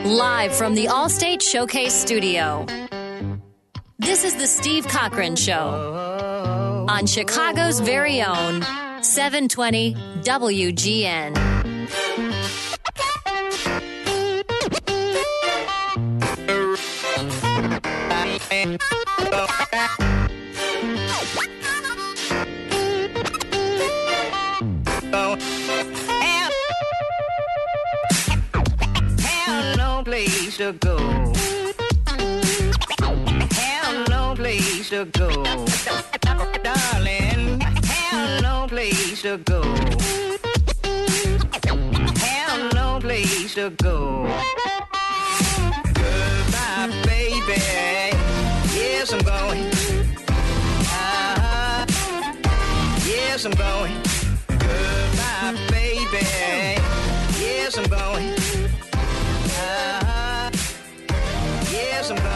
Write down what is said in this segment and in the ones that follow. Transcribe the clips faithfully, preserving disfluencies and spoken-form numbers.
Live from the Allstate Showcase Studio. This is the Steve Cochran Show on Chicago's very own seven twenty W G N. Have no place to go. Have no place to go. Darling, have no place to go. Have no place to go. Goodbye, baby. Yes, I'm going. Uh-huh. Yes, I'm going. Goodbye, baby. Yes, I'm going. Uh-huh. Yes, I'm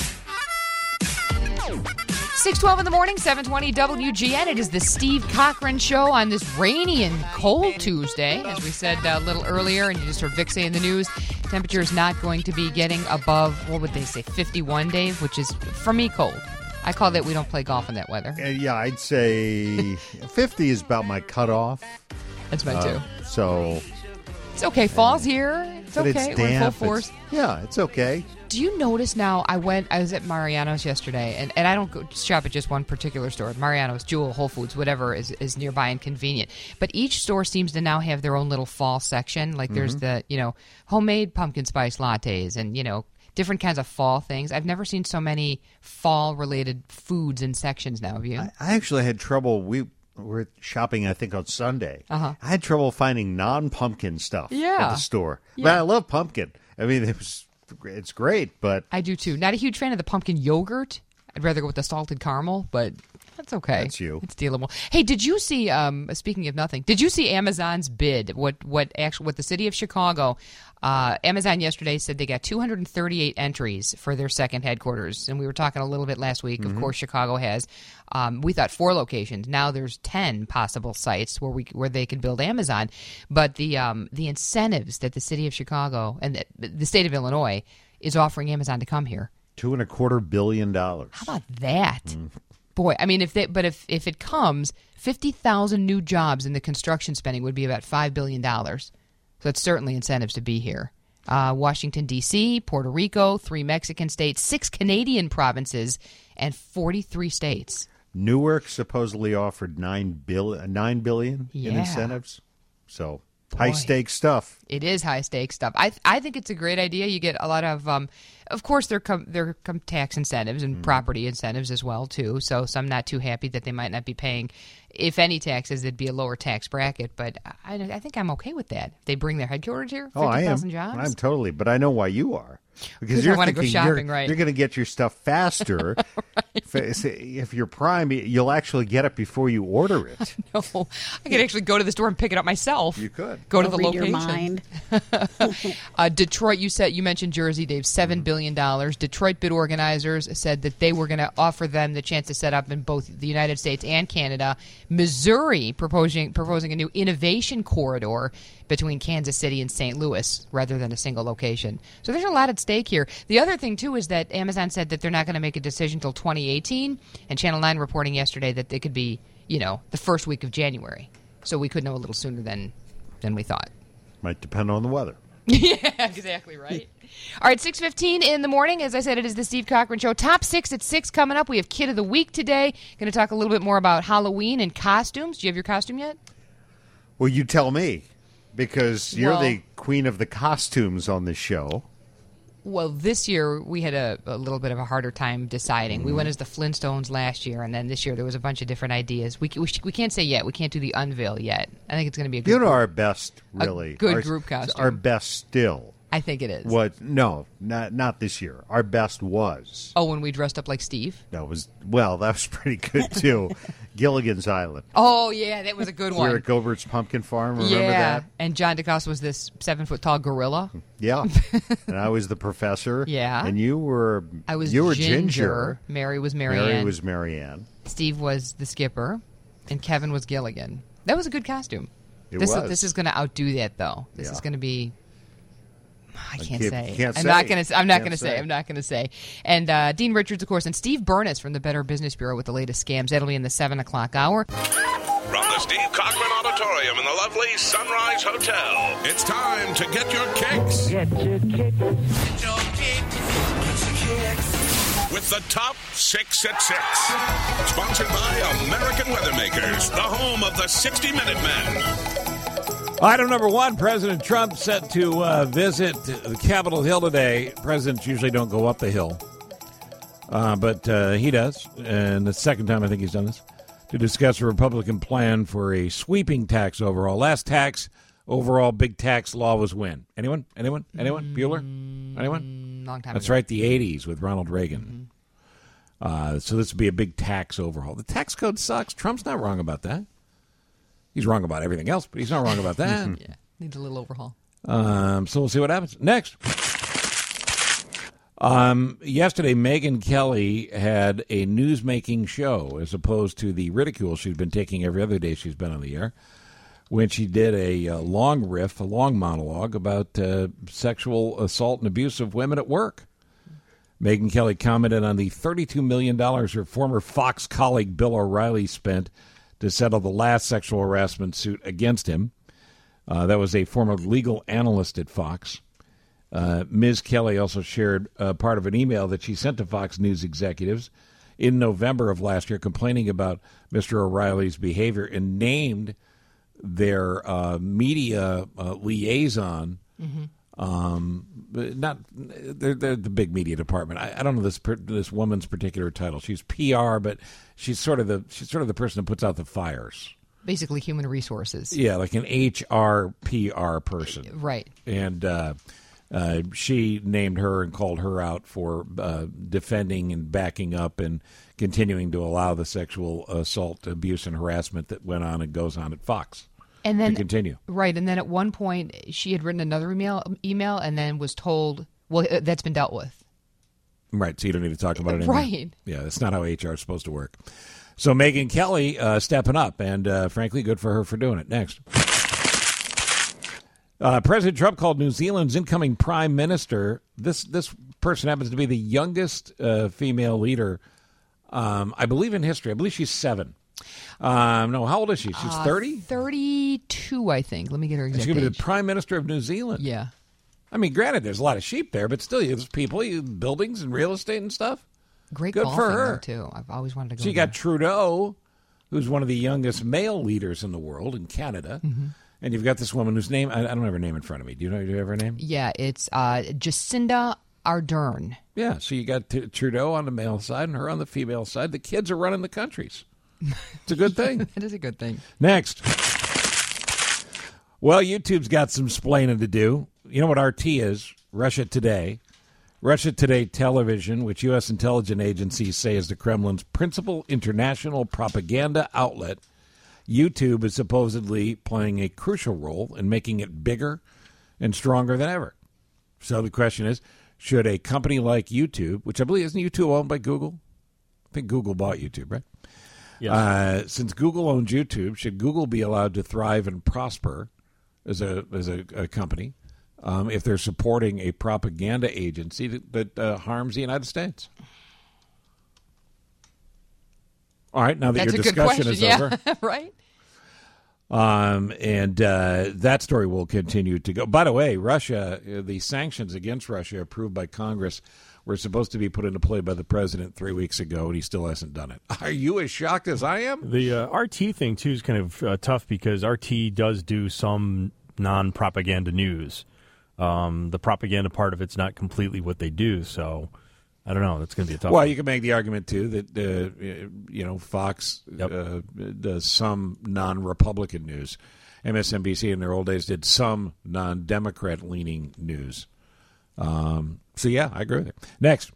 going. six twelve in the morning, seven twenty W G N. It is the Steve Cochran Show on this rainy and cold Tuesday. As we said a little earlier, and you just heard Vic say in the news, temperature is not going to be getting above, what would they say, fifty-one, Dave, which is, for me, cold. I call that we don't play golf in that weather. Uh, yeah, I'd say fifty is about my cutoff. That's mine, Uh, too. so, It's okay. Fall's here. It's but okay. it's We're in damp. full force. It's- yeah, it's okay. Do you notice now, I went, I was at Mariano's yesterday, and, and I don't go shop at just one particular store. Mariano's, Jewel, Whole Foods, whatever is, is nearby and convenient. But each store seems to now have their own little fall section. Like there's Mm-hmm. the, you know, homemade pumpkin spice lattes and, you know, different kinds of fall things. I've never seen so many fall-related foods and sections now, have you? I, I actually had trouble. We were shopping, I think, on Sunday. Uh-huh. I had trouble finding non-pumpkin stuff Yeah. at the store. But Yeah. I love pumpkin. I mean, it was it's great, but I do too. Not a huge fan of the pumpkin yogurt. I'd rather go with the salted caramel, but that's okay. That's you. It's dealable. Hey, did you see? Um, speaking of nothing, did you see Amazon's bid? What? What? Actually, what the city of Chicago? Uh, Amazon yesterday said they got two hundred thirty-eight entries for their second headquarters, and we were talking a little bit last week. Mm-hmm. Of course, Chicago has. Um, we thought four locations. Now there's ten possible sites where we where they could build Amazon. But the um, the incentives that the city of Chicago and the, the state of Illinois is offering Amazon to come here. two and a quarter billion dollars. How about that? Boy, I mean, if they, but if, if it comes, fifty thousand new jobs in the construction spending would be about five billion dollars. So it's certainly incentives to be here. Uh, Washington, D C, Puerto Rico, three Mexican states, six Canadian provinces, and forty-three states. Newark supposedly offered nine billion, nine billion in Yeah. incentives. So Boy. high stakes stuff. It is high stakes stuff. I I think it's a great idea. You get a lot of, um, of course, there come there come tax incentives and property incentives as well too. So some not too happy that they might not be paying, if any taxes, it'd be a lower tax bracket. But I, I think I'm okay with that. If they bring their headquarters here, Oh, I fifty am. thousand jobs. I'm totally, but I know why you are. Because 'Cause I you're wanna go thinking shopping, you're, right. you're going to get your stuff faster. if, if you're Prime, you'll actually get it before you order it. No, I could actually go to the store and pick it up myself. You could. Go to Go the read your location. mind. uh, Detroit, you said you mentioned Jersey, Dave, seven Mm-hmm. billion dollars. Detroit bid organizers said that they were going to offer them the chance to set up in both the United States and Canada. Missouri proposing proposing a new innovation corridor between Kansas City and Saint Louis rather than a single location. So there's a lot at stake here. The other thing, too, is that Amazon said that they're not going to make a decision until twenty eighteen, and Channel nine reporting yesterday that it could be, you know, the first week of January. So we could know a little sooner than, than we thought. Might depend on the weather. Yeah, exactly right. All right, six fifteen in the morning. As I said, it is the Steve Cochran Show. Top six at six coming up. We have Kid of the Week today. Going to talk a little bit more about Halloween and costumes. Do you have your costume yet? Well, you tell me, because you're Well- the queen of the costumes on this show. Well, this year we had a, a little bit of a harder time deciding. We went as the Flintstones last year, and then this year there was a bunch of different ideas. We, we, we can't say yet. We can't do the unveil yet. I think it's going to be a good You know, group. our best, really. good our, group costume. Our best still. I think it is. What? No, not not this year. Our best was. Oh, when we dressed up like Steve? That was, well, that was pretty good, too. Gilligan's Island. Oh, yeah, that was a good We one. were at Gobert's Pumpkin Farm. Remember yeah, that? and John DeCosta was this seven-foot-tall gorilla. Yeah. And I was the professor. Yeah. And you were I was you were Ginger. Ginger. Mary was Marianne. Mary was Marianne. Steve was the skipper, and Kevin was Gilligan. That was a good costume. It this was. Is, this is going to outdo that, though. This Yeah. is going to be. I can't, can't- say. can't I'm say. not going to. I'm not Can't going to say. say. I'm not going to say. And uh, Dean Richards, of course, and Steve Burness from the Better Business Bureau with the latest scams. That'll be in the seven o'clock hour. From the Steve Cochran Auditorium in the lovely Sunrise Hotel, it's time to get your kicks. Get your kick. Get your kick. Get your kicks. With the top six at six. Sponsored by American Weathermakers, the home of the sixty minute men. Item number one, President Trump set to uh, visit the Capitol Hill today. Presidents usually don't go up the hill, uh, but uh, he does. And the second time I think he's done this, to discuss a Republican plan for a sweeping tax overhaul. Last tax overall big tax law was when? Anyone? Anyone? Anyone? Bueller? Anyone? Long time That's ago. right, the eighties with Ronald Reagan. Uh, so this would be a big tax overhaul. The tax code sucks. Trump's not wrong about that. He's wrong about everything else, but he's not wrong about that. Yeah, needs a little overhaul. Um, so we'll see what happens. Next. Um, yesterday, Megyn Kelly had a news-making show as opposed to the ridicule she's been taking every other day she's been on the air, when she did a uh, long riff, a long monologue about uh, sexual assault and abuse of women at work. Megyn Kelly commented on the thirty-two million dollars her former Fox colleague Bill O'Reilly spent to settle the last sexual harassment suit against him. Uh, that was a former legal analyst at Fox. Uh, Miz Kelly also shared uh, part of an email that she sent to Fox News executives in November of last year complaining about Mister O'Reilly's behavior and named their uh, media uh, liaison, mm-hmm. um, not they're, they're the big media department. I, I don't know this per, this woman's particular title. She's P R, but she's sort of the she's sort of the person that puts out the fires. Basically, human resources. Yeah, like an H R P R person, Right. and. Uh, Uh, she named her and called her out for uh, defending and backing up and continuing to allow the sexual assault, abuse, and harassment that went on and goes on at Fox. And then to continue. Right, and then at one point she had written another email, email, and then was told, "Well, uh, that's been dealt with." Right, so you don't need to talk about it anymore. Right. Yeah, that's not how H R is supposed to work. So Megyn Kelly uh, stepping up, and uh, frankly, good for her for doing it. Next. Uh, President Trump called New Zealand's incoming prime minister. This this person happens to be the youngest uh, female leader, um, I believe, in history. I believe she's seven. Um, no, how old is she? She's thirty? Uh, thirty-two, I think. Let me get her exact She's going to be age. the prime minister of New Zealand. Yeah. I mean, granted, there's a lot of sheep there, but still, there's people, you- buildings and real estate and stuff. Great Good golfing, for her. though, too. I've always wanted to go So you there. got Trudeau, who's one of the youngest male leaders in the world in Canada. Mm-hmm. And you've got this woman whose name, I, I don't have her name in front of me. Do you know, do you have her name? Yeah, it's uh, Jacinda Ardern. Yeah, so you got T- Trudeau on the male side and her on the female side. The kids are running the countries. It's a good thing. That is a good thing. Next. Well, YouTube's got some splaining to do. You know what R T is? Russia Today. Russia Today Television, which U S intelligence agencies say is the Kremlin's principal international propaganda outlet. YouTube is supposedly playing a crucial role in making it bigger and stronger than ever. So the question is, should a company like YouTube, which I believe isn't YouTube owned by Google? I think Google bought YouTube, right? Yes. Uh, since Google owns YouTube, should Google be allowed to thrive and prosper as a as a, a company um, if they're supporting a propaganda agency that, that uh, harms the United States? All right, now that That's your a good discussion question. is yeah. over. Right? Um, and uh, that story will continue to go. By the way, Russia, uh, the sanctions against Russia approved by Congress were supposed to be put into play by the president three weeks ago, and he still hasn't done it. Are you as shocked as I am? The uh, R T thing, too, is kind of uh, tough because R T does do some non-propaganda news. Um, the propaganda part of it's not completely what they do, so I don't know. That's going to be a tough Well, one. you can make the argument, too, that, uh, you know, Fox Yep. uh, does some non-Republican news. M S N B C in their old days did some non-Democrat-leaning news. Um, so, yeah, I agree with it. Next.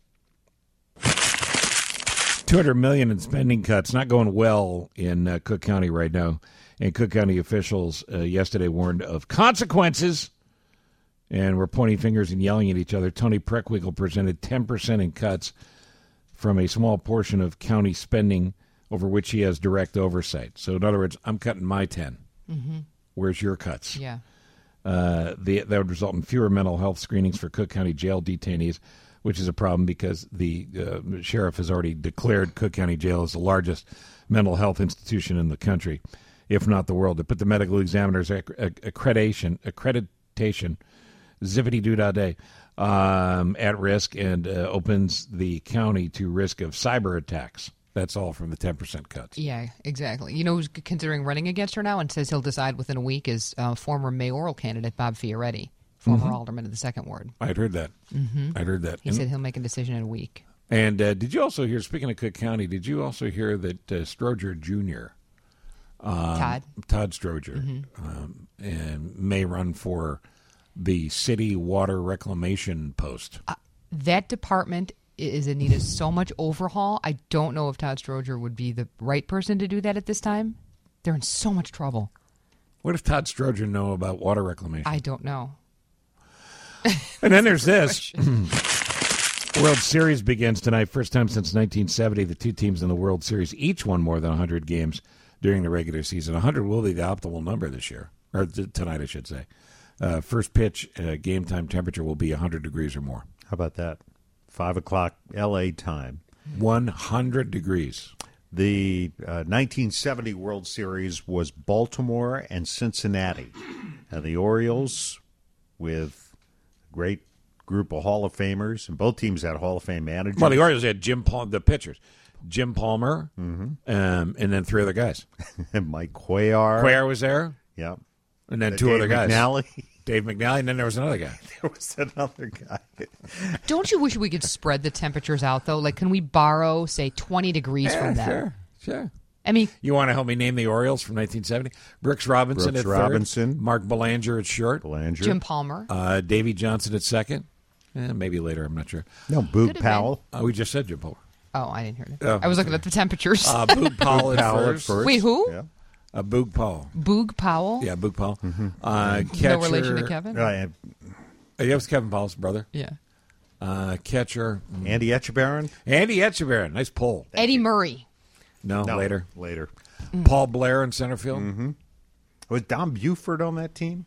two hundred million dollars in spending cuts, not going well in uh, Cook County right now. And Cook County officials uh, yesterday warned of consequences and were pointing fingers and yelling at each other. Tony Preckwinkle presented ten percent in cuts from a small portion of county spending over which he has direct oversight. So, in other words, I'm cutting my ten. Mm-hmm. Where's your cuts? Yeah. Uh, the, that would result in fewer mental health screenings for Cook County Jail detainees, which is a problem because the uh, sheriff has already declared Cook County Jail as the largest mental health institution in the country, if not the world. To put the medical examiner's acc- accreditation, accreditation, zippity-doo-dah-day, um, at risk and uh, opens the county to risk of cyber attacks. That's all from the ten percent cuts. Yeah, exactly. You know who's considering running against her now and says he'll decide within a week is uh, former mayoral candidate Bob Fioretti, former Mm-hmm. alderman of the second ward. I'd heard that. Mm-hmm. I'd heard that. He and, said he'll make a decision in a week. and uh, did you also hear, speaking of Cook County, did you also hear that uh, Stroger Junior, um, Todd? Todd Stroger, Mm-hmm. um, and may run for the city water reclamation post? Uh, that department is in need of so much overhaul. I don't know if Todd Stroger would be the right person to do that at this time. They're in so much trouble. What does Todd Stroger know about water reclamation? I don't know. And then there's this. World Series begins tonight. First time since nineteen seventy, the two teams in the World Series each won more than one hundred games during the regular season. one hundred will be the optimal number this year, or th- tonight, I should say. Uh, first pitch, uh, game time temperature will be one hundred degrees or more. How about that? Five o'clock L A time. one hundred degrees. The uh, nineteen seventy World Series was Baltimore and Cincinnati. And the Orioles, with a great group of Hall of Famers, and both teams had Hall of Fame managers. Well, the Orioles had Jim Palmer, the pitchers, Jim Palmer, um, and then three other guys. and Mike Cuellar. Cuellar was there, Yeah. and then Uh, two Dave other guys. McNally. Dave McNally, and then there was another guy. There was another guy. Don't you wish we could spread the temperatures out, though? Like, can we borrow, say, twenty degrees from them? Sure, sure. I mean, You want to help me name the Orioles from nineteen seventy? Brooks Robinson Brooks at third. Robinson. Mark Belanger at short. Belanger. Jim Palmer. Uh, Davey Johnson at second. Eh, maybe later, I'm not sure. No, Boog Could have Powell. Uh, we just said Jim Palmer. Oh, I didn't hear that. Oh, I was looking at the temperatures. Uh, Boog Powell, at, Powell at first. first. Wait, who? Yeah. Uh, Boog Powell. Boog Powell? Yeah, Boog Powell. Mm-hmm. Uh, catcher, No relation to Kevin? Uh, and Uh, yeah, it was Kevin Powell's brother. Yeah. Uh, catcher, Andy Etchebarren? Andy Etchebarren. Nice pull. Eddie Murray. No, No, later. Later. Paul Blair in center field. Mm-hmm. Was Don Buford on that team?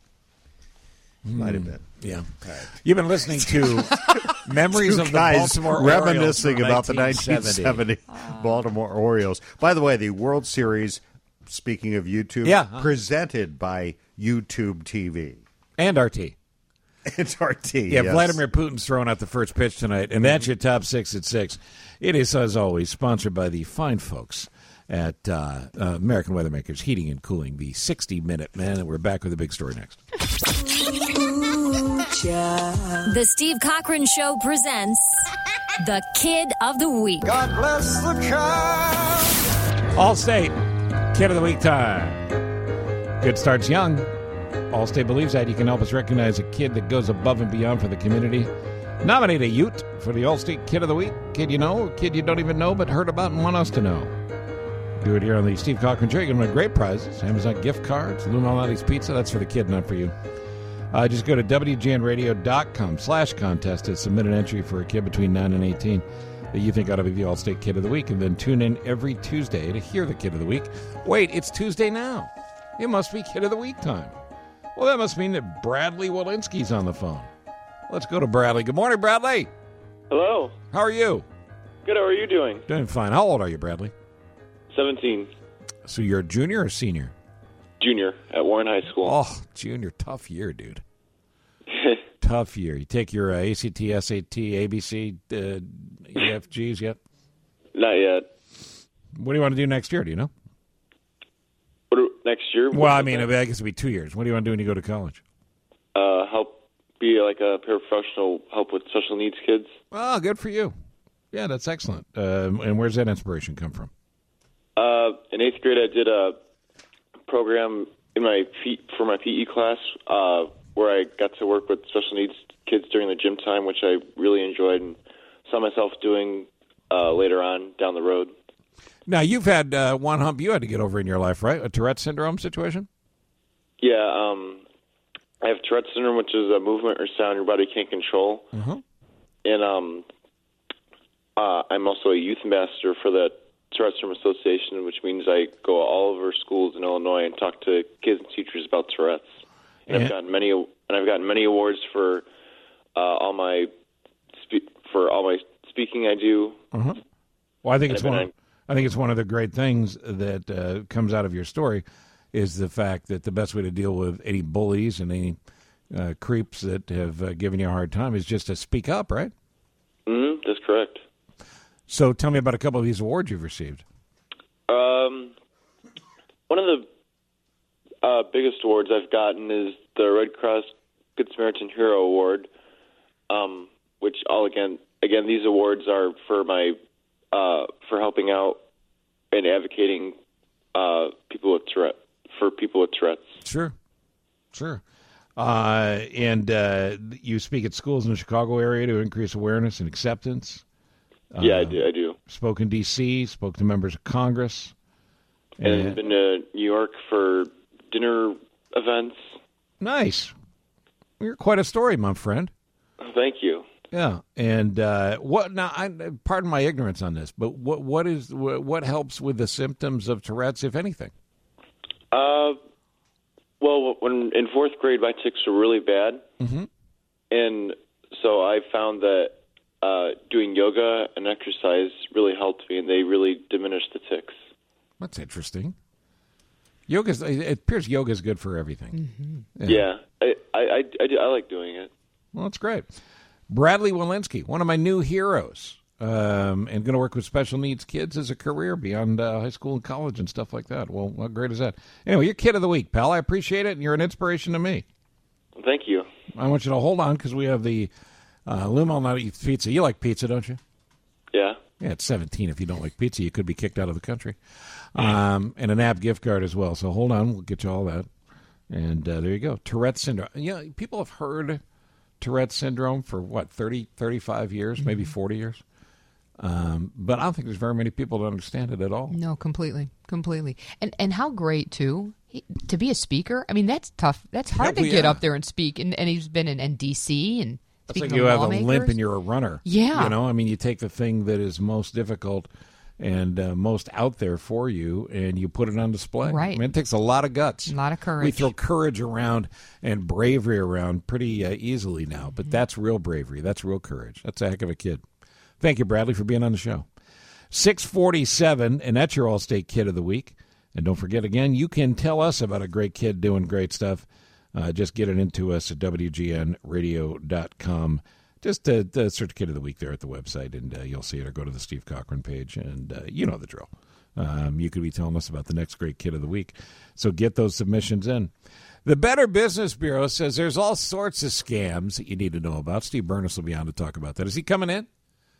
Might have been. Yeah. You've been listening to Memories Two of the guys Baltimore reminiscing Orioles from about the nineteen seventy Baltimore Orioles. By the way, the World Series, speaking of YouTube, Yeah, huh. presented by YouTube T V. And R T. It's R T. Yeah, yes. Vladimir Putin's throwing out the first pitch tonight, and that's your top six at six. It is, as always, sponsored by the fine folks at uh, uh, American Weathermakers Heating and Cooling, the sixty minute Man, and we're back with a big story next. The Steve Cochran Show presents the Kid of the Week. God bless the child. Allstate, Kid of the Week time. Good starts young. Allstate believes that you can help us recognize a kid that goes above and beyond for the community. Nominate a Ute for the Allstate Kid of the Week. Kid you know, kid you don't even know but heard about and want us to know. Do it here on the Steve Cochran Show. You're going to win great prizes. Amazon gift cards, Lou Malnati's Pizza. That's for the kid, not for you. Uh, just go to W G N radio dot com slash contest to submit an entry for a kid between nine and eighteen that you think ought to be the Allstate Kid of the Week, and then tune in every Tuesday to hear the Kid of the Week. Wait, it's Tuesday now. It must be Kid of the Week time. Well, that must mean that Bradley Walensky's on the phone. Let's go to Bradley. Good morning, Bradley. Hello. How are you? Good. How are you doing? Doing fine. How old are you, Bradley? seventeen. So you're a junior or senior? Junior at Warren High School. Oh, junior. Tough year, dude. Tough year. You take your uh, A C T, S A T, A B C, uh, E F Gs yet? Not yet. What do you want to do next year? Do you know? What do, next year? Well, I mean, I guess it'll be two years. What do you want to do when you go to college? Uh, help be like a paraprofessional, help with special needs kids. Oh, good for you. Yeah, that's excellent. Uh, and where's that inspiration come from? Uh, in eighth grade, I did a program in my P- for my P E class uh, where I got to work with special needs kids during the gym time, which I really enjoyed and saw myself doing uh, later on down the road. Now, you've had uh, one hump you had to get over in your life, right? A Tourette syndrome situation? Yeah, um, I have Tourette syndrome, which is a movement or sound your body can't control. Mm-hmm. And um, uh, I'm also a youth ambassador for the Tourette Syndrome Association, which means I go all over schools in Illinois and talk to kids and teachers about Tourette's. And, And- I've gotten many, and I've gotten many awards for uh, all my spe- for all my speaking I do. Uh-huh. Well, I think And it's I've one. been Of, I think it's one of the great things that uh, comes out of your story is the fact that the best way to deal with any bullies and any uh, creeps that have uh, given you a hard time is just to speak up, right? Mm-hmm, that's correct. So, tell me about a couple of these awards you've received. Um, one of the uh, biggest awards I've gotten is the Red Cross Good Samaritan Hero Award, um, which all again, again, these awards are for my uh, for helping out and advocating uh, people with Tourette for people with Tourette's. Sure, sure. Uh, and uh, you speak at schools in the Chicago area to increase awareness and acceptance. Yeah, Uh, I do. I do. Spoke in D C, spoke to members of Congress. And I've been to New York for dinner events. Nice. You're quite a story, my friend. Thank you. Yeah, and uh, what now? I, pardon my ignorance on this, but what what is what, what helps with the symptoms of Tourette's, if anything? Uh, well, when in fourth grade, my tics were really bad, mm-hmm. and so I found that uh, doing yoga and exercise really helped me, and they really diminished the tics. That's interesting. Yoga's it appears yoga is good for everything. Mm-hmm. Yeah, I, I, I, I, do- I like doing it. Well, that's great. Bradley Walensky, one of my new heroes, um, and going to work with special needs kids as a career beyond uh, high school and college and stuff like that. Well, how great is that? Anyway, you're Kid of the Week, pal. I appreciate it, and you're an inspiration to me. Thank you. I want you to hold on because we have the uh, Lou Malnati eats pizza. You like pizza, don't you? Yeah. Yeah, it's seventeen. If you don't like pizza, you could be kicked out of the country. Um, and an app gift card as well. So hold on. We'll get you all that. And uh, there you go. Tourette's syndrome. You know, people have heard Tourette's syndrome for, what, thirty, thirty-five years, mm-hmm. maybe forty years. Um, but I don't think there's very many people that understand it at all. No, completely, completely. And and how great, too, he, to be a speaker. I mean, that's tough. That's hard Yeah, to get yeah. up there and speak. And, and he's been in, in D C and It's speaking like you to have lawmakers. a limp and you're a runner. Yeah. You know, I mean, you take the thing that is most difficult and uh, most out there for you, and you put it on display. Right. I mean, it takes a lot of guts. A lot of courage. We throw courage around and bravery around pretty uh, easily now, but that's real bravery. That's real courage. That's a heck of a kid. Thank you, Bradley, for being on the show. six forty-seven, and that's your All-State Kid of the Week. And don't forget, again, you can tell us about a great kid doing great stuff. Uh, just get it into us at W G N radio dot com. Just uh, uh, search Kid of the Week there at the website, and uh, you'll see it, or go to the Steve Cochran page, and uh, you know the drill. Um, you could be telling us about the next great Kid of the Week. So get those submissions in. The Better Business Bureau says there's all sorts of scams that you need to know about. Steve Burness will be on to talk about that. Is he coming in?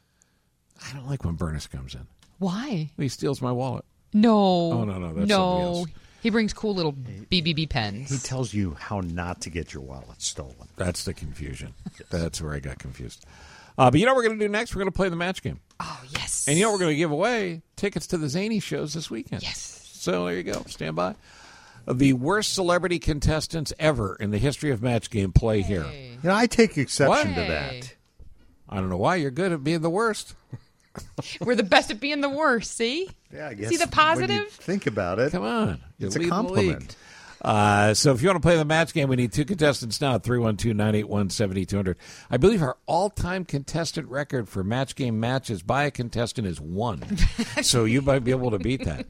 I don't like when Burness comes in. Why? He steals my wallet. No. Oh, no, no, that's somebody no. else. He brings cool little B B B pens. He tells you how not to get your wallet stolen. That's the confusion. That's where I got confused. Uh, but you know what we're going to do next? We're going to play the match game. Oh, yes. And you know what we're going to give away? Tickets to the Zany shows this weekend. Yes. So there you go. Stand by. The worst celebrity contestants ever in the history of match game play here. You know, I take exception What? to that. I don't know why. You're good at being the worst. We're the best at being the worst, see? Yeah, I guess See the when you positive? think about it. Come on. You It's a lead the compliment. league. Uh, so if you want to play the match game, we need two contestants now at three one two, nine eight one, seven two zero zero. I believe our all-time contestant record for match game matches by a contestant is one. So you might be able to beat that.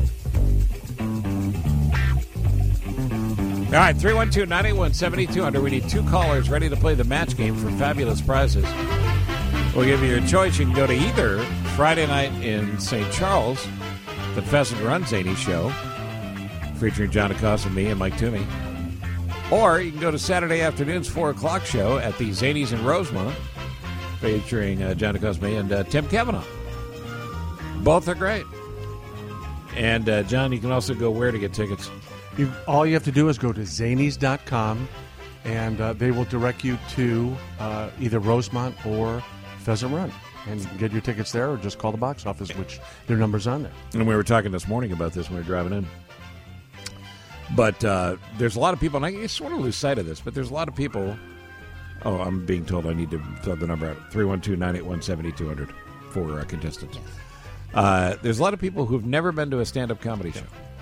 All right, three one two, nine eight one, seven two zero zero. We need two callers ready to play the match game for fabulous prizes. We'll give you your choice. You can go to either Friday night in Saint Charles, the Pheasant Run Zany Show, featuring John Acosta, me, and Mike Toomey. Or you can go to Saturday afternoon's four o'clock show at the Zanies in Rosemont, featuring uh, John Acosta, me, and uh, Tim Kavanaugh. Both are great. And, uh, John, you can also go where to get tickets? You, all you have to do is go to zanies dot com, and uh, they will direct you to uh, either Rosemont or Pheasant Run. And you can get your tickets there, or just call the box office, which their number's on there. And we were talking this morning about this when we were driving in. But uh, there's a lot of people, and I sort of lose sight of this, but there's a lot of people. Oh, I'm being told I need to throw the number out. three one two, nine eight one, seven two zero zero for uh, contestants. Uh, there's a lot of people who've never been to a stand-up comedy show.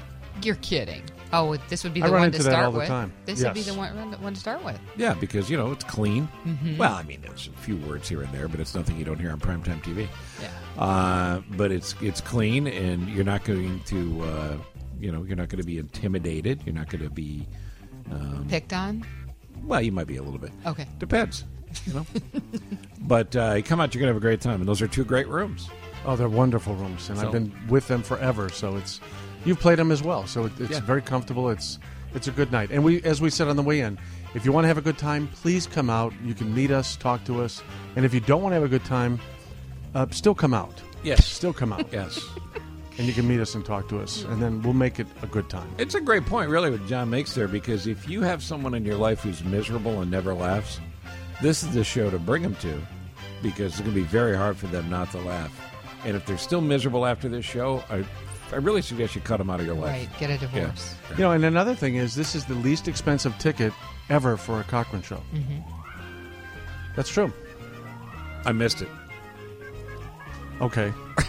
You're kidding. Oh, this would be I the run one into to that start all the with. time. This would be Yes. the one, one to start with. Yeah, because, you know, it's clean. Mhm. Well, I mean, there's a few words here and there, but it's nothing you don't hear on primetime T V. Yeah. Uh, but it's it's clean, and you're not going to, uh, you know, you're not going to be intimidated. You're not going to be... Um, Picked on? well, you might be a little bit. Okay. Depends, you know. But uh, you come out, you're going to have a great time. And those are two great rooms. Oh, they're wonderful rooms, and So- I've been with them forever. So it's you've played them as well, so it, it's Yeah. very comfortable. It's it's a good night, and we, as we said on the way in, if you want to have a good time, please come out. You can meet us, talk to us, and if you don't want to have a good time, uh, still come out. Yes. Still come out. Yes. And you can meet us and talk to us, and then we'll make it a good time. It's a great point, really, what John makes there, because if you have someone in your life who's miserable and never laughs, this is the show to bring them to, because it's going to be very hard for them not to laugh. And if they're still miserable after this show, I, I really suggest you cut them out of your life. Right. Get a divorce. Yeah. You know, and another thing is, this is the least expensive ticket ever for a Cochran show. Mm-hmm. That's true. I missed it. Okay.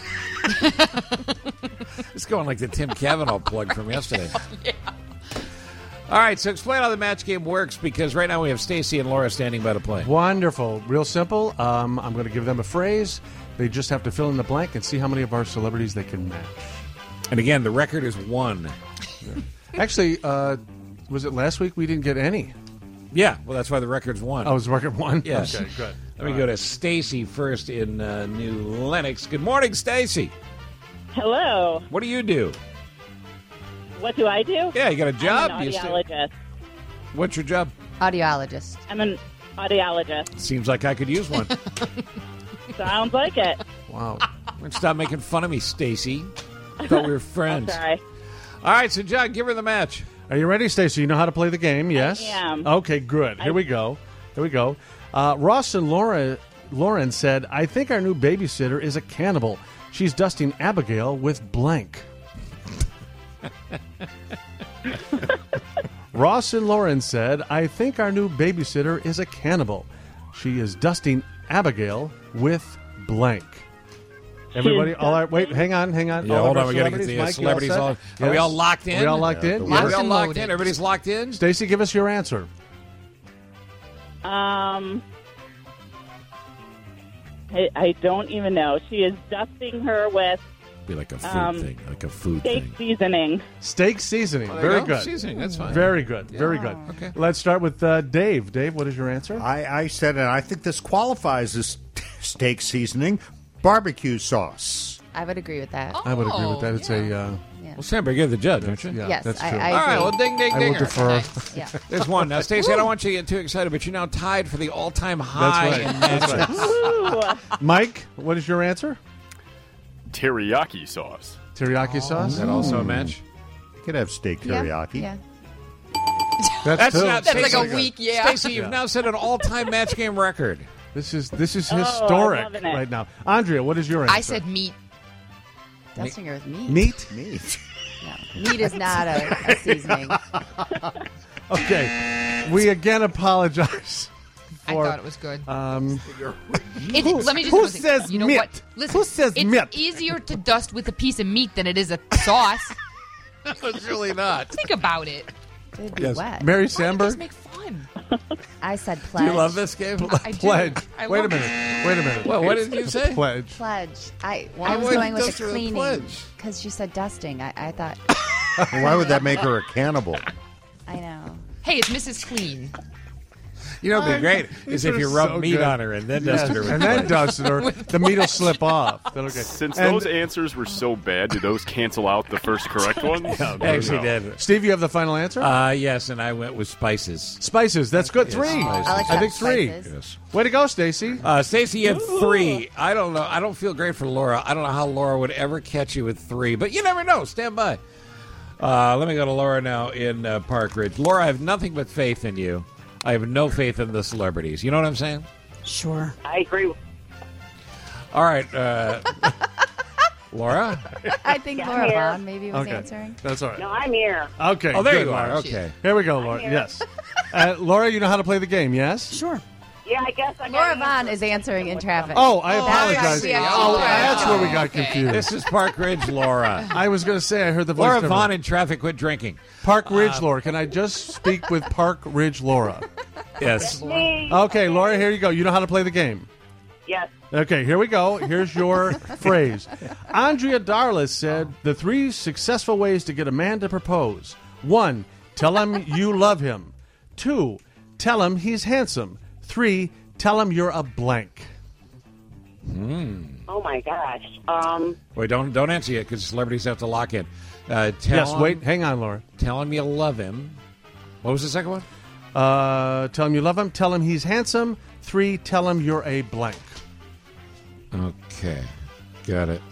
It's going like the Tim Cavanaugh plug from yesterday. Yeah. All right, so explain how the match game works, because right now we have Stacy and Laura standing by to play. Wonderful. Real simple. Um, I'm going to give them a phrase. They just have to fill in the blank and see how many of our celebrities they can match. And again, the record is one. Actually, uh, was it last week we didn't get any? Yeah, well, that's why the record's one. Oh, it was record one? Yes. Okay, good. Let me go to Stacy first in uh, New Lenox. Good morning, Stacy. Hello. What do you do? What do I do? Yeah, you got a job? I'm Do an you stay- audiologist. What's your job? Audiologist. I'm an audiologist. Seems like I could use one. Sounds like it. Wow. Stop making fun of me, Stacy. I thought we were friends. Sorry. All right, so John, give her the match. Are you ready, Stacey? You know how to play the game, yes? I am. Okay, good. Here we go. Here we go. Uh, Ross and Laura, Lauren said, I think our new babysitter is a cannibal. She's dusting Abigail with blank. Ross and Lauren said, I think our new babysitter is a cannibal. She is dusting Abigail with blank. Everybody, all right, wait, hang on, hang on. Yeah, all hold of on, our we got to get the uh, Mike, you celebrities all all. set? Are we Yes. all locked in? Are we all locked in? Are Yes. we all locked loaded. in? Everybody's locked in? Stacey, give us your answer. Um, I, I don't even know. She is dusting her with Be like a food Um, thing, like a food steak thing. seasoning. Steak seasoning. Well, there Very you go. good. Seasoning, that's fine. Very good. Very good. Okay. Let's start with uh, Dave. Dave, what is your answer? I, I said, and I think this qualifies as steak seasoning, barbecue sauce. I would agree with that. I would agree with that. It's a. Uh, Yeah. Well, Sandberg, you're the judge, aren't you? yeah, Yes, that's I- true. I All right, agree. well, ding, ding, I ding. will defer. Yeah. There's one. Now, Stacey, I don't want you to get too excited, but you're now tied for the all-time high right. in That's matches. right. Ooh. Mike, what is your answer? Teriyaki sauce. Teriyaki sauce? Is that also a match? You could have steak Yeah, teriyaki. Yeah. That's, That's two. not That's like Stacey, a week, yeah. Stacey, you've now set an all-time match game record. This is this is Oh, I'm historic loving it. right now. Andrea, what is your answer? I said meat. Dusting her with meat. meat. Meat. No, meat is not a, a seasoning. Okay, we again apologize. I For, thought it was good. Um, It, who- let me just who say one thing. says you know meat? what? Listen, Who says it's meat? easier to dust with a piece of meat than it is a sauce. It's really not. Think about it. It'd be yes. wet. Mary Why do you guys Sandberg. make fun? I said Do pledge. you love this game? I do. Pledge. I Wait a love it. minute. Wait a minute. Well, what did you say? Pledge. Pledge. I, Why I was would you going with dust the her with cleaning pledge? because she said dusting. I, I thought. Why would that make her a cannibal? I know. Hey, it's Missus Clean. You know, what'd be great is These if are you rub so meat good. on her and then Yes, dusted her with and then pledge. dusted her. The meat will slip off. That'll get- Since and- those answers were so bad, did those cancel out the first correct one? Actually did. Steve, you have the final answer? Uh, yes, and I went with spices. Spices. That's good. Yes, Three. spices. I'll accept I think three. spices. Yes. Way to go, Stacy. Uh, Stacey, you had three. I don't know. I don't feel great for Laura. I don't know how Laura would ever catch you with three, but you never know. Stand by. Uh, let me go to Laura now in uh, Park Ridge. Laura, I have nothing but faith in you. I have no faith in the celebrities. You know what I'm saying? Sure. I agree. All right, uh, Laura. I think Yeah, Laura I'm here. Vaughn maybe was Okay. answering. That's all right. No, I'm here. Okay. Oh, there good, you are. Laura. Okay. Here we go, Laura. here. Yes. Uh, Laura, you know how to play the game, yes? Sure. Yeah, I guess I Laura got Vaughn is answering in traffic. Oh, I Oh, apologize. that's right. Oh, Okay. that's where we got Okay. confused. This is Park Ridge Laura. I was going to say I heard the voice. Laura different. Vaughn in traffic, quit drinking. Park Ridge Laura. Can I just speak with Park Ridge Laura? Yes. me. Okay, Laura, here you go. You know how to play the game. Yes. Okay, here we go. Here's your phrase. Andrea Darlis said the three successful ways to get a man to propose. One, tell him you love him. Two, tell him he's handsome. Three, tell him you're a blank. Oh my gosh. Um. Wait, don't don't answer yet because celebrities have to lock in. Uh, tell Yes, him, wait. Hang on, Laura. Tell him you love him. What was the second one? Uh, tell him you love him. Tell him he's handsome. Three, tell him you're a blank. Okay, got it.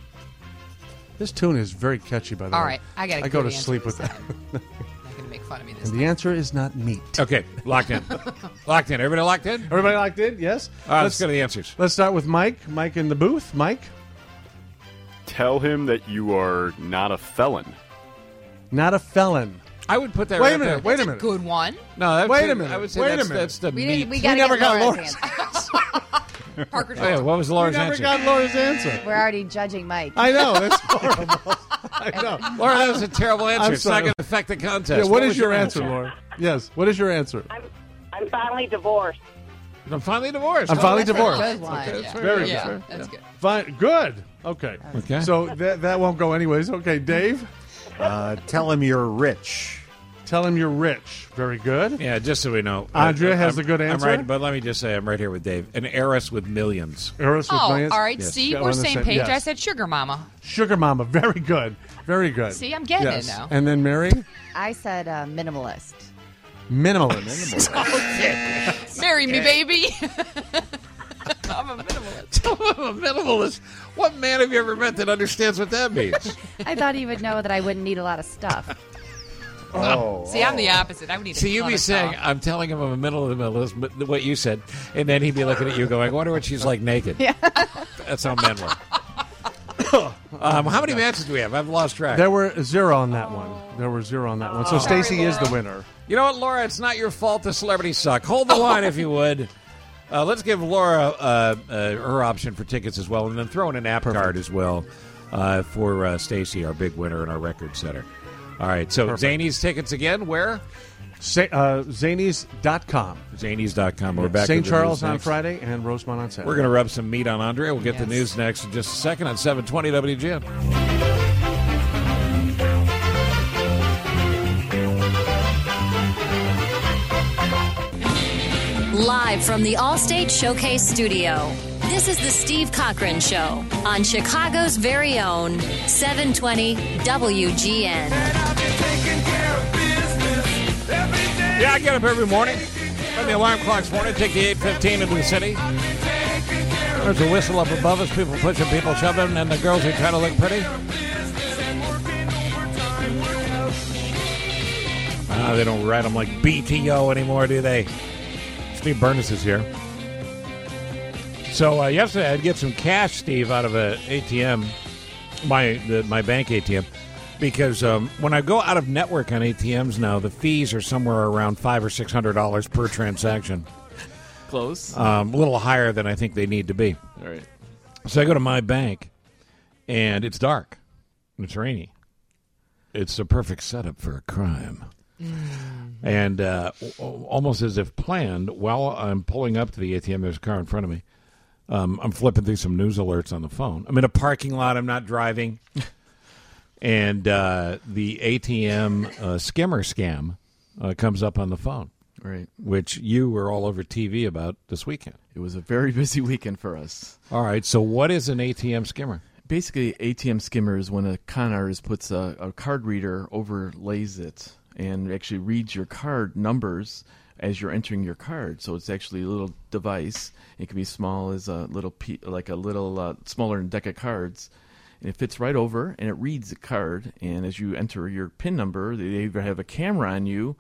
This tune is very catchy, by the All way. right, I gotta I go good to answer sleep this with that. time. You're gonna make fun of me this And the answer is not meat. Okay, locked in. Locked in. Everybody locked in? Everybody locked in? Yes. All right, let's go to the answers. Let's start with Mike. Mike in the booth. Mike, Tell him that you are not a felon. not a felon. I would put that Wait right a minute. there. Wait a That's a minute. good one. No, that's Wait a minute. I would say Wait a that's, minute. that's the We, meat. didn't, we gotta never get got Laura's Laura's. answer. Parker's Oh, yeah, what was Laura's We never answer? got Laura's answer. We're already judging Mike. I know. That's horrible. I know. Laura, that was a terrible answer. I'm It's not sorry. going to affect the contest. Yeah, what is was your answer, Laura? Yes. What is your answer? I'm. I'm finally divorced. I'm finally divorced. I'm Oh, finally that's divorced. Good one. Okay, that's Very good. Yeah, that's good. Fine. Good. Okay. Okay. So that that won't go anyways. Okay, Dave. Uh, tell him you're rich. Tell him you're rich. Very good. Yeah, just so we know. Andrea I- has I'm- the good answer? I'm right, but let me just say I'm right here with Dave. An heiress with millions. Eris with Oh, millions. all right. Yes. See, Yeah, we're we're on the same same- page. yes. I said sugar mama. Sugar Mama. Very good. Very good. See, I'm getting Yes. it now. And then Mary. I said uh, minimalist. Minimalist. Marry me, baby. I'm a minimalist. I'm a minimalist. What man have you ever met that understands what that means? I thought he would know that I wouldn't need a lot of stuff. Oh. See, I'm the opposite. I would need a See, you'd ton be of saying, stuff. I'm telling him I'm a middle of the minimalist, but what you said, and then he'd be looking at you going, I wonder what she's like naked. Yeah. That's how men work. um, how many matches do we have? I've lost track. There were zero on that one. There were zero on that one. So Stacy is the winner. You know what, Laura? It's not your fault the celebrities suck. Hold the line if you would. Uh, let's give Laura uh, uh, her option for tickets as well, and then throw in an app card as well uh, for uh, Stacy, our big winner and our record setter. All right, so Perfect. Zany's tickets again, where? Sa- uh, Zanies dot com. Zanies dot com. We're back Saint with the Charles news on next. Friday and Rosemont on Saturday. We're going to rub some meat on Andre. We'll get Yes. the news next in just a second on seven twenty W G N. Live from the Allstate Showcase Studio, this is the Steve Cochran Show on Chicago's very own seven twenty W G N. Yeah, I get up every morning. When the alarm clock's morning, take the eight fifteen into the city. There's a whistle up above us, people pushing, people shoving, and the girls who try to look pretty. Ah, they don't write them like B T O anymore, do they? Steve Burness is here. So uh, yesterday I'd get some cash, Steve, out of a A T M, my the, my bank A T M, because um, when I go out of network on A T Ms now, the fees are somewhere around five or six hundred dollars per transaction. Close. Um, a little higher than I think they need to be. All right. So I go to my bank, and it's dark. And it's rainy. It's a perfect setup for a crime. And uh, o- almost as if planned, while I'm pulling up to the A T M, there's a car in front of me. Um, I'm flipping through some news alerts on the phone. I'm in a parking lot. I'm not driving. And uh, the A T M uh, skimmer scam uh, comes up on the phone. Right. Which you were all over T V about this weekend. It was a very busy weekend for us. All right. So what is an A T M skimmer? Basically, A T M skimmer is when a con artist puts a, a card reader, overlays it, and actually reads your card numbers as you're entering your card. So it's actually a little device. It can be small as a little, pe- like a little uh, smaller deck of cards. And it fits right over, and it reads the card. And as you enter your PIN number, they either have a camera on you,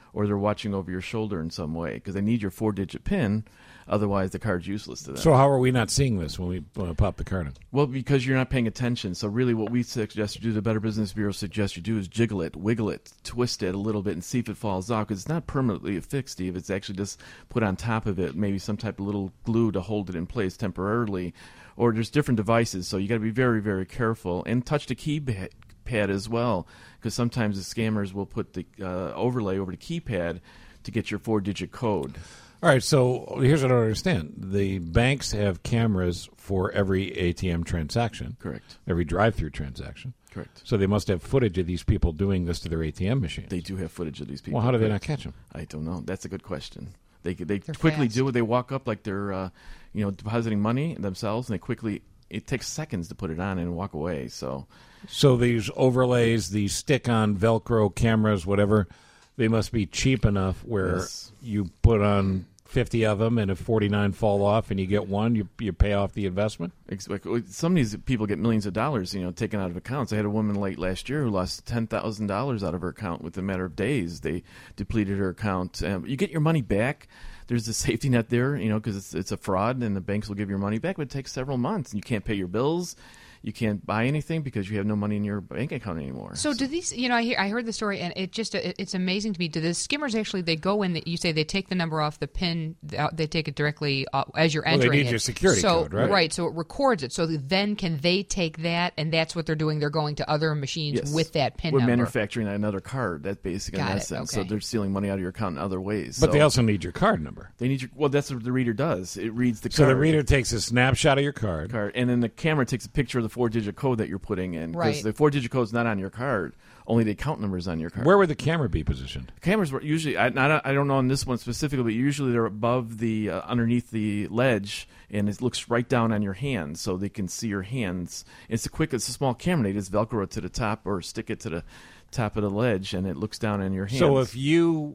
or they're watching over your shoulder in some way because they need your four-digit PIN. Otherwise, the card's useless to them. So how are we not seeing this when we uh, pop the card in? Well, because you're not paying attention. So really what we suggest you do, the Better Business Bureau suggests you do is jiggle it, wiggle it, twist it a little bit and see if it falls off. Because it's not permanently affixed, Steve. It's actually just put on top of it, maybe some type of little glue to hold it in place temporarily. Or there's different devices, so you got to be very, very careful. And touch the keypad as well, because sometimes the scammers will put the uh, overlay over the keypad to get your four-digit code. All right, so here's what I don't understand. The banks have cameras for every A T M transaction. Correct. Every drive-through transaction. Correct. So they must have footage of these people doing this to their A T M machines. They do have footage of these people. Well, how do they Correct. not catch them? I don't know. That's a good question. They they They're quickly fast. do it. They walk up like they're uh, you know depositing money themselves, and they quickly. It takes seconds to put it on and walk away. So, so these overlays, these stick-on Velcro cameras, whatever, they must be cheap enough where Yes. you put on fifty of them, and if forty-nine fall off and you get one, you you pay off the investment? some of these people get millions of dollars, you know, taken out of accounts. I had a woman late last year who lost ten thousand dollars out of her account within a matter of days. They depleted her account. Um, you get your money back. There's a safety net there, you know, because it's, it's a fraud, and the banks will give your money back, but it takes several months, and you can't pay your bills. You can't buy anything because you have no money in your bank account anymore. So do these? You know, I hear, I heard the story, and it just it, it's amazing to me. Do the skimmers actually? They go in. You say they take the number off the pin. They take it directly uh, as you're Well, they entering need it. your security so, code, right? Right. So it records it. So then can they take that, and that's what they're doing? They're going to other machines Yes. with that pin We're number. manufacturing another card. That's basically Got in it, essence. okay. So they're stealing money out of your account in other ways. But so they also need your card number. they need your. Well, that's what the reader does. It reads the So card. the reader takes a snapshot of your card. card, and then the camera takes a picture of the four-digit code that you're putting in. Because Right. the four-digit code is not on your card. Only the account number is on your card. Where would the camera be positioned? Cameras were usually, I, not, I don't know on this one specifically, but usually they're above the, uh, underneath the ledge, and it looks right down on your hands, so they can see your hands. It's a quick, it's a small camera. They just Velcro it to the top or stick it to the top of the ledge, and it looks down on your hands. So if you,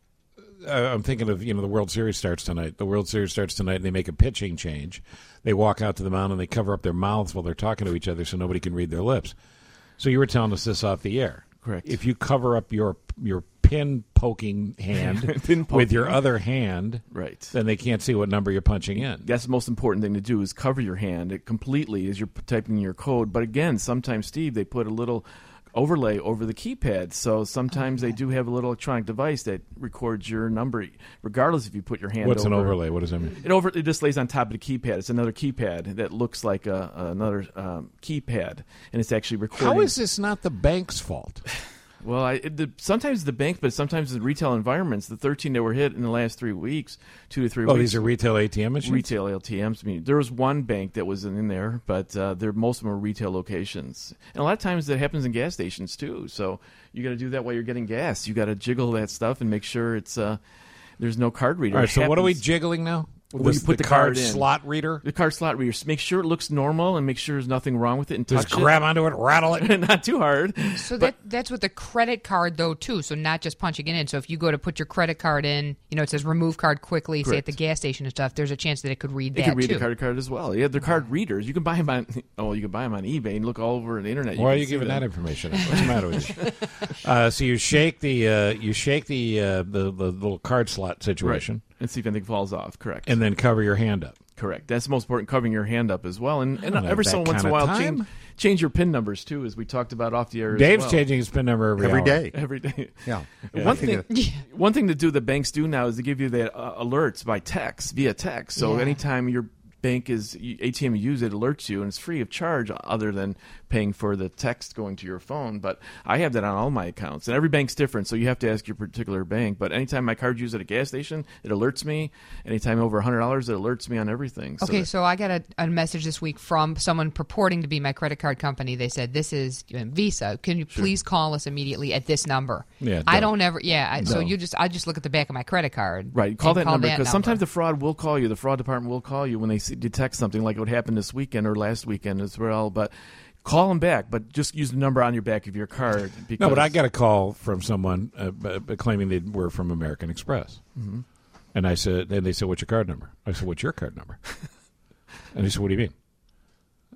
uh, I'm thinking of, you know, the World Series starts tonight. The World Series starts tonight, and they make a pitching change. They walk out to the mound, and they cover up their mouths while they're talking to each other so nobody can read their lips. So you were telling us this off the air. Correct. If you cover up your your pin poking hand Pin with your poking. other hand, Right. then they can't see what number you're punching in. That's the most important thing to do is cover your hand it completely as you're typing your code. But again, sometimes, Steve, they put a little overlay over the keypad. So sometimes they do have a little electronic device that records your number, regardless if you put your hand What's over. an overlay? What does that mean? It over it just lays on top of the keypad. It's another keypad that looks like a, another um, keypad, and it's actually recording. How is this not the bank's fault? Well, I, it, the, sometimes the bank, but sometimes the retail environments. The thirteen that were hit in the last three weeks, two to three Oh, weeks. these are retail A T M machines? Retail L T Ms. I mean, there was one bank that was in there, but uh, there most of them are retail locations, and a lot of times that happens in gas stations too. So you got to do that while you're getting gas. You got to jiggle that stuff and make sure it's uh, there's no card reader. All right, It so what are we happens- jiggling now? Where This- you put the the, card card in. slot reader? The card slot reader. Make sure it looks normal and make sure there's nothing wrong with it. And Just touch grab it. onto it, rattle it. Not too hard. So that that's with the credit card though too. So not just punching it in. So if you go to put your credit card in, you know it says remove card quickly. Say at Correct. the gas station and stuff. There's a chance that it could read It that can read too. the credit card as well. Yeah, they're card readers. You can buy them on. Oh, you can buy them on eBay and look all over the internet. Why are can you see giving them. that information? What's the matter with you? Uh, so you shake the uh, you shake the, uh, the the little card slot situation, Right. And see if anything falls off. Correct. and then cover your hand up. Correct. That's the most important, covering your hand up as well. And, and don't have every that so once in kind a of while, time. change, change your PIN numbers, too, as we talked about off the air Dave's as well. changing his PIN number every, Every hour. day. Every day. Yeah. One thing, one thing to do the banks do now is to give you the uh, alerts by text, via text. So Yeah. anytime your bank is A T M you use, it alerts you, and it's free of charge other than paying for the text going to your phone. But I have that on all my accounts, and every bank's different, so you have to ask your particular bank. But anytime my card's used at a gas station, it alerts me. Anytime over one hundred dollars, it alerts me on everything. So Okay, that- so I got a, a message this week from someone purporting to be my credit card company. They said, "This is uh, Visa. Can you please call us immediately at this number?" Yeah, I don't. don't ever. Yeah, I, so No. you just I just look at the back of my credit card. Right, call and that number because number. sometimes the fraud will call you. The fraud department will call you when they see, detect something like what happened this weekend or last weekend as well. But call them back, but just use the number on your back of your card. Because, No, but I got a call from someone uh, b- b- claiming they were from American Express, Mhm. and I said, and they said, "What's your card number?" I said, "What's your card number?" And they said, "What do you mean?"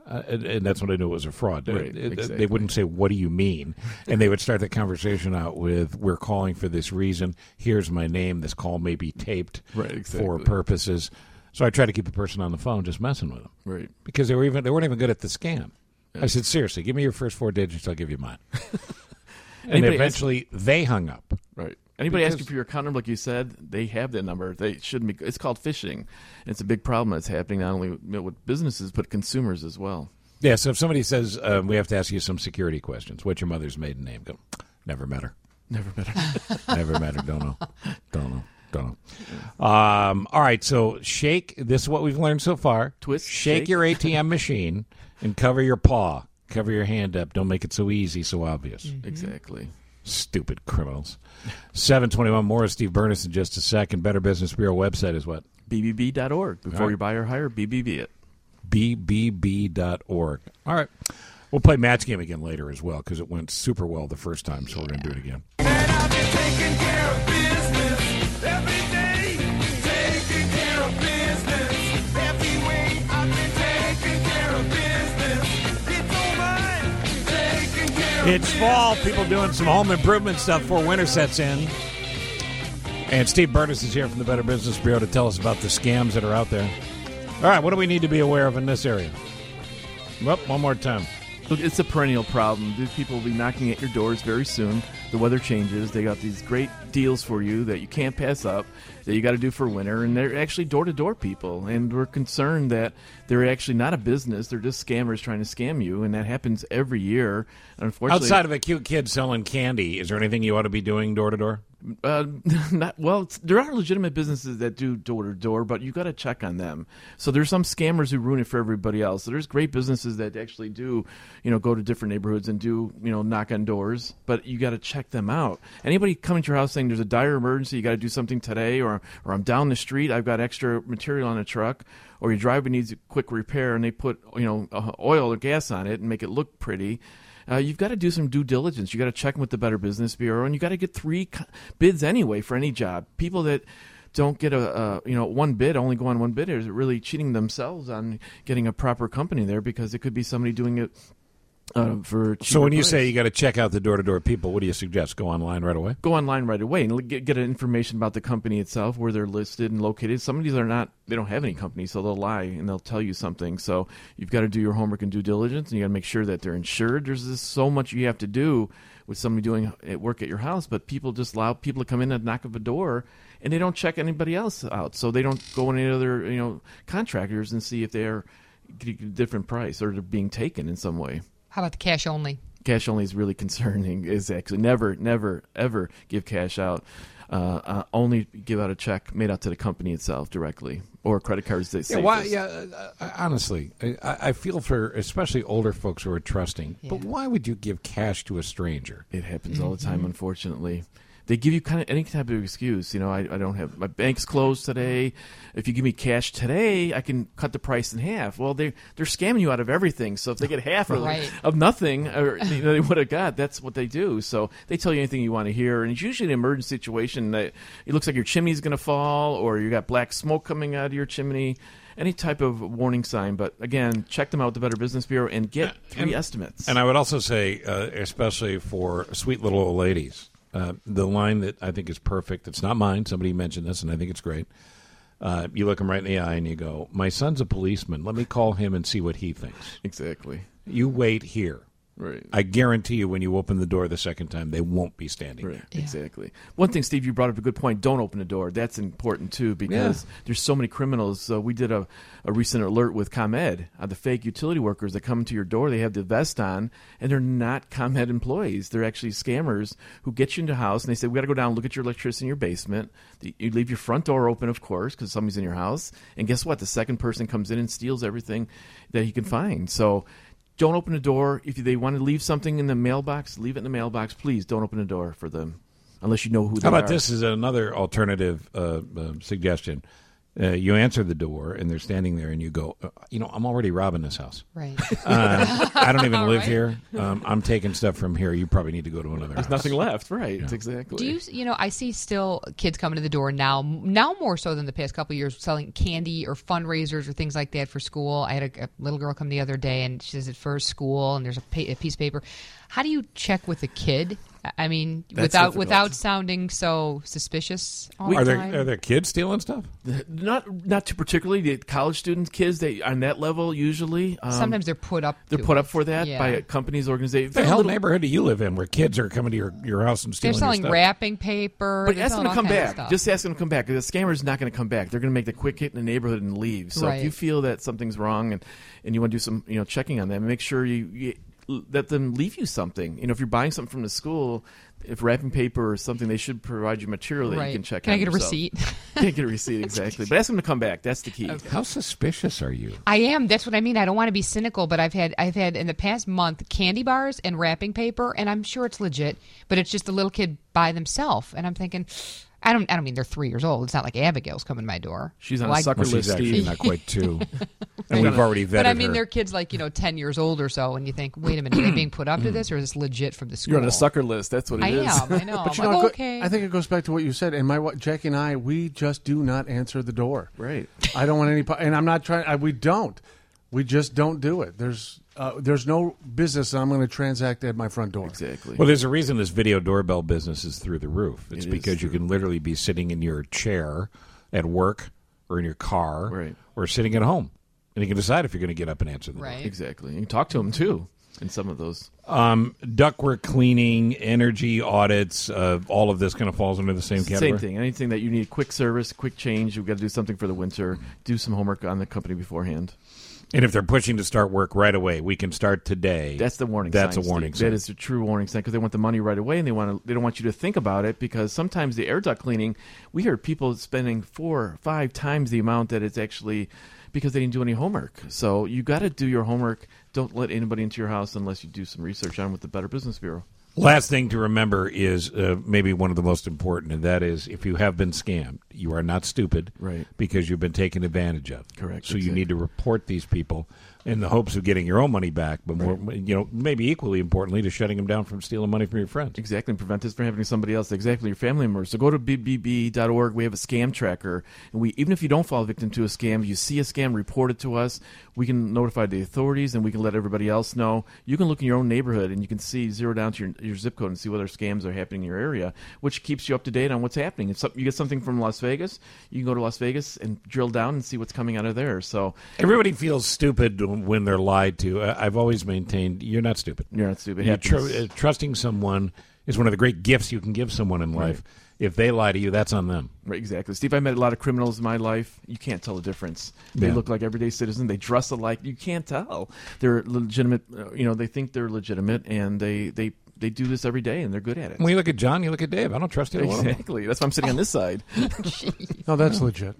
Uh, and, and that's when I knew it was a fraud. Right, It- it- exactly. They wouldn't say, what do you mean? And they would start the conversation out with, we're calling for this reason. Here's my name. This call may be taped Right, for exactly. purposes. So I tried to keep the person on the phone just messing with them. Right. Because they were even they weren't even good at the scam. I said, seriously, give me your first four digits, I'll give you mine. And Anybody eventually they hung up. Right. Anybody Because- asking for your account number, like you said, they have that number. They shouldn't be. It's called phishing. And it's a big problem that's happening not only with businesses but consumers as well. Yeah, so if somebody says, uh, we have to ask you some security questions, what's your mother's maiden name? Go, never met her. Never met her. Never met her. Don't know. Don't know. Don't know. Um, all right, so shake. This is what we've learned so far. Twist, Shake, shake. your A T M machine and cover your paw. Cover your hand up. Don't make it so easy, so obvious. Exactly. Stupid criminals. seven twenty-one more. Steve Burness in just a second. Better Business Bureau website is what? B B B dot org. Before All right. you buy or hire, B B B it. B B B dot org. All right. We'll play Matt's game again later as well because it went super well the first time, so we're going to do it again. Taking care of business every day. Taking care of business every way. I've been taking care of business. It's all mine. Taking care of It's fall. People doing some home improvement stuff before winter sets in. And Steve Burness is here from the Better Business Bureau to tell us about the scams that are out there. All right, what do we need to be aware of in this area? Well, one more time. Look, it's a perennial problem. These people will be knocking at your doors very soon. The weather changes. They got these great deals for you that you can't pass up, that you got to do for winter, and they're actually door-to-door people. And we're concerned that they're actually not a business. They're just scammers trying to scam you, and that happens every year. Unfortunately, Outside of a cute kid selling candy, is there anything you ought to be doing door to door? Uh, not well. It's, there are legitimate businesses that do door to door, but you got to check on them. So there's some scammers who ruin it for everybody else. So there's great businesses that actually do, you know, go to different neighborhoods and do, you know, knock on doors. But you got to check them out. Anybody coming to your house saying there's a dire emergency, you got to do something today, or or I'm down the street, I've got extra material on a truck, or your driveway needs a quick repair, and they put, you know, uh, oil or gas on it and make it look pretty. Uh, you've got to do some due diligence. You got to check with the Better Business Bureau, and you got to get three co- bids anyway for any job. People that don't get a, a you know one bid, only go on one bid, are really cheating themselves on getting a proper company there because it could be somebody doing it uh, for. A So when you price. say you got to check out the door to door people, what do you suggest? Go online right away? Go online right away and get, get information about the company itself, where they're listed and located. Some of these are not, they don't have any company, so they'll lie and they'll tell you something. So you've got to do your homework and due diligence, and you got to make sure that they're insured. There's just so much you have to do with somebody doing at work at your house, but people just allow people to come in and knock at the door, and they don't check anybody else out. So they don't go in any other, you know, contractors and see if they're getting a different price or they're being taken in some way. How about the cash only? Cash only is really concerning. Is actually never, never, ever give cash out. Uh, uh, only give out a check made out to the company itself directly, or credit cards. That Yeah, why, yeah uh, uh, honestly, I, I feel for especially older folks who are trusting. Yeah. But why would you give cash to a stranger? It happens all the time, unfortunately. They give you kind of any type of excuse. You know, I, I don't have, my bank's closed today. If you give me cash today, I can cut the price in half. Well, they they're scamming you out of everything. So if they get half of, Right. of nothing, or you know, they would have got, that's what they do. So they tell you anything you want to hear, and it's usually an emergency situation that it looks like your chimney's going to fall, or you got black smoke coming out of your chimney. Any type of warning sign. But again, check them out, the Better Business Bureau, and get three and, estimates. And I would also say, uh, especially for sweet little old ladies, uh, the line that I think is perfect, it's not mine, somebody mentioned this, and I think it's great. Uh, you look them right in the eye and you go, my son's a policeman. Let me call him and see what he thinks. Exactly. You wait here. Right. I guarantee you when you open the door the second time, they won't be standing Right, there. Yeah. exactly. One thing, Steve, you brought up a good point. Don't open the door. That's important, too, because Yeah. there's so many criminals. Uh, we did a, a recent alert with ComEd, uh, the fake utility workers that come to your door. They have the vest on, and they're not ComEd employees. They're actually scammers who get you into the house, and they say, we got to go down and look at your electricity in your basement. The, you leave your front door open, of course, because somebody's in your house. And guess what? The second person comes in and steals everything that he can find. So don't open the door. If they want to leave something in the mailbox, leave it in the mailbox. Please don't open the door for them unless you know who they How about are. this is another alternative uh, uh, suggestion. Uh, you answer the door, and they're standing there, and you go, uh, you know, I'm already robbing this house. Right. Uh, I don't even live Right. here. Um, I'm taking stuff from here. You probably need to go to another There's house. nothing left, right? Yeah. Exactly. Do you, you know, I see still kids coming to the door now, now more so than the past couple of years, selling candy or fundraisers or things like that for school. I had a, a little girl come the other day, and she says it's for school, and there's a, pa- a piece of paper. How do you check with a kid? I mean, That's without difficult. without sounding so suspicious all Are the there time? are there kids stealing stuff? Not not too particularly. The college students, kids, they on that level usually. Um, Sometimes they're put up. They're to put it. up for that Yeah. by companies, organizations. The hell neighborhood do you live in where kids are coming to your, your house and They're stealing your selling stuff? wrapping paper. But they're ask them selling to all come kinds of back. stuff. Just ask them to come back. The scammer's not going to come back. They're going to make the quick hit in the neighborhood and leave. So Right. if you feel that something's wrong and, and you want to do some you know checking on them, make sure you, you let them leave you something. You know, if you're buying something from the school, if wrapping paper or something, they should provide you material that Right. you can check Can on I get a yourself. receipt? Can't get a receipt, exactly. But ask them to come back. That's the key. How suspicious are you? I am. That's what I mean. I don't want to be cynical, but I've had I've had in the past month candy bars and wrapping paper, and I'm sure it's legit, but it's just a little kid by themselves, and I'm thinking, I don't I don't mean they're three years old. It's not like Abigail's coming to my door. She's on Well, a I- sucker Well, she's list, actually Steve. not quite two. And we've already vetted But I mean, her. they're kids like, you know, ten years old or so, and you think, wait a minute, are they being put up to this, or is this legit from the school? You're on a sucker list. That's what it I is. am. I know. But you I'm know, like, it go- okay. I think it goes back to what you said. And my wa- Jackie and I, we just do not answer the door. Right. I don't want any. po- And I'm not trying. I, we don't. We just don't do it. There's uh, there's no business I'm going to transact at my front door. Exactly. Well, there's a reason this video doorbell business is through the roof. It's It is because you true. can literally be sitting in your chair at work or in your car Right. or sitting at home. And you can decide if you're going to get up and answer the door. Right. Exactly. You can talk to them, too, in some of those. Um, ductwork cleaning, energy audits, uh, all of this kind of falls under the same category. Same thing. Anything that you need quick service, quick change, you've got to do something for the winter, do some homework on the company beforehand. And if they're pushing to start work right away, we can start today. That's the warning That's sign. a warning Steve. sign. That is a true warning sign because they want the money right away and they want to, they don't want you to think about it because sometimes the air duct cleaning, we hear people spending four, five times the amount that it's actually because they didn't do any homework. So you got to do your homework. Don't let anybody into your house unless you do some research on it with the Better Business Bureau. Last thing to remember is uh, maybe one of the most important, and that is if you have been scammed, you are not stupid, Right. Because you've been taken advantage of. Correct, So you exactly. need to report these people in the hopes of getting your own money back, but more, you know, maybe equally importantly, to shutting them down from stealing money from your friends. Exactly, and prevent this from happening to somebody else. Exactly, your family members. So go to b b b dot org. We have a scam tracker, and we even if you don't fall victim to a scam, you see a scam, report it to us. We can notify the authorities, and we can let everybody else know. You can look in your own neighborhood, and you can see zero down to your, your zip code and see whether scams are happening in your area, which keeps you up to date on what's happening. If some, you get something from Las Vegas, you can go to Las Vegas and drill down and see what's coming out of there. So Everybody feels stupid when they're lied to. I- I've always maintained you're not stupid. You're not stupid. You tr- Happens. uh, trusting someone is one of the great gifts you can give someone in life. If they lie to you, that's on them. Right, exactly. Steve, I met a lot of criminals in my life. You can't tell the difference. They Yeah. look like everyday citizens. They dress alike. You can't tell. They're legitimate. Uh, you know, they think they're legitimate, and they, they, they do this every day, and they're good at it. When you look at John, you look at Dave. I don't trust either one of them. Exactly. That's why I'm sitting on this side. No, that's legit.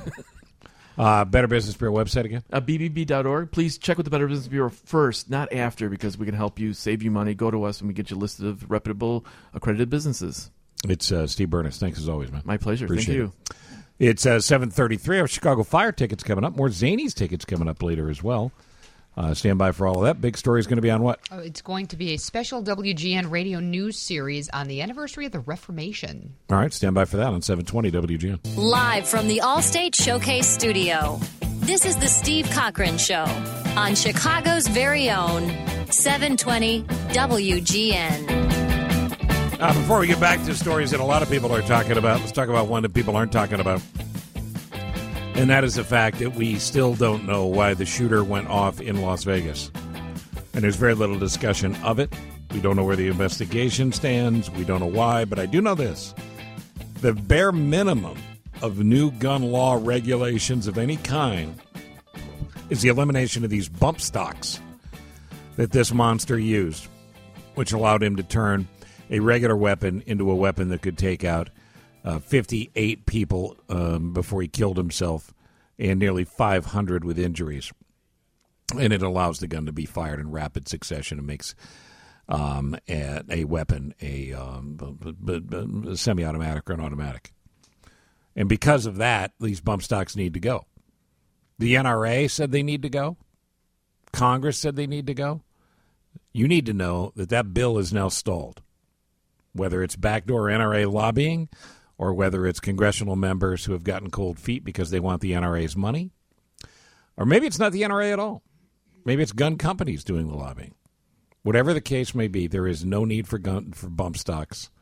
Uh, Better Business Bureau website again? Uh, b b b dot org. Please check with the Better Business Bureau first, not after, because we can help you save you money. Go to us, and we get you listed of reputable, accredited businesses. It's uh, Steve Burness. Thanks as always, man. My pleasure. Appreciate Thank you. it. It's uh, seven thirty-three. Our Chicago Fire tickets coming up. More Zanies tickets coming up later as well. Uh, stand by for all of that. Big story is going to be on what? Oh, it's going to be a special W G N radio news series on the anniversary of the Reformation. All right, stand by for that on seven twenty W G N. Live from the Allstate Showcase Studio. This is the Steve Cochran Show on Chicago's very own seven twenty W G N. Uh, before we get back to stories that a lot of people are talking about, let's talk about one that people aren't talking about. And that is the fact that we still don't know why the shooter went off in Las Vegas. And there's very little discussion of it. We don't know where the investigation stands. We don't know why. But I do know this. The bare minimum of new gun law regulations of any kind is the elimination of these bump stocks that this monster used, which allowed him to turn a regular weapon into a weapon that could take out uh, fifty-eight people um, before he killed himself and nearly five hundred with injuries. And it allows the gun to be fired in rapid succession and makes um, a, a weapon a, um, b- b- b- semi-automatic or an automatic. And because of that, these bump stocks need to go. The N R A said they need to go. Congress said they need to go. You need to know that that bill is now stalled. Whether it's backdoor N R A lobbying or whether it's congressional members who have gotten cold feet because they want the N R A's money. Or maybe it's not the N R A at all. Maybe it's gun companies doing the lobbying. Whatever the case may be, there is no need for gun for bump stocks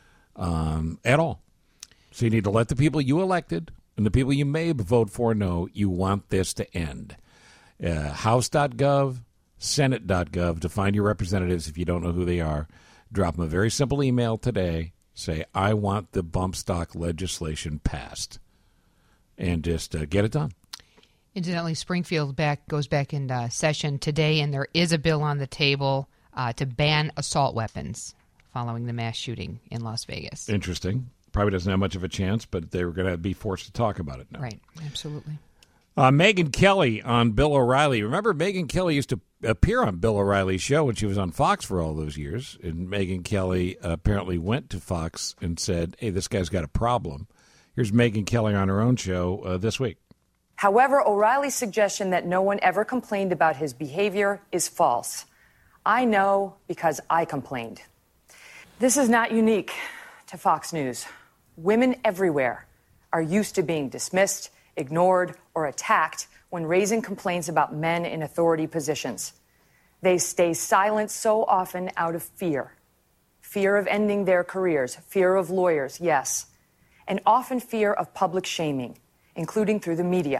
um, at all. So you need to let the people you elected and the people you may vote for know you want this to end. Uh, House dot gov, Senate dot gov to find your representatives if you don't know who they are. Drop them a very simple email today. Say, I want the bump stock legislation passed. And just uh, get it done. Incidentally, Springfield back goes back in uh, session today, and there is a bill on the table uh, to ban assault weapons following the mass shooting in Las Vegas. Interesting. Probably doesn't have much of a chance, but they were going to be forced to talk about it now. Right, absolutely. Uh, Megyn Kelly on Bill O'Reilly. Remember, Megyn Kelly used to appear on Bill O'Reilly's show when she was on Fox for all those years. And Megyn Kelly apparently went to Fox and said, hey, this guy's got a problem. Here's Megyn Kelly on her own show uh, this week. However, O'Reilly's suggestion that no one ever complained about his behavior is false. I know because I complained. This is not unique to Fox News. Women everywhere are used to being dismissed, ignored, or attacked when raising complaints about men in authority positions. They stay silent so often out of fear. Fear of ending their careers, fear of lawyers, yes, and often fear of public shaming, including through the media.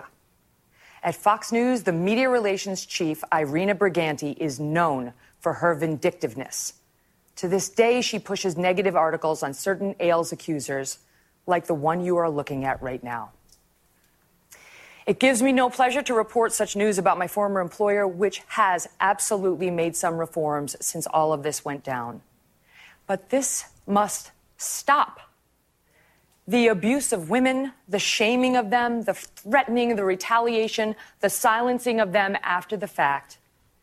At Fox News, the media relations chief, Irina Briganti, is known for her vindictiveness. To this day, she pushes negative articles on certain Ailes accusers, like the one you are looking at right now. It gives me no pleasure to report such news about my former employer, which has absolutely made some reforms since all of this went down. But this must stop. The abuse of women, the shaming of them, the threatening, the retaliation, the silencing of them after the fact,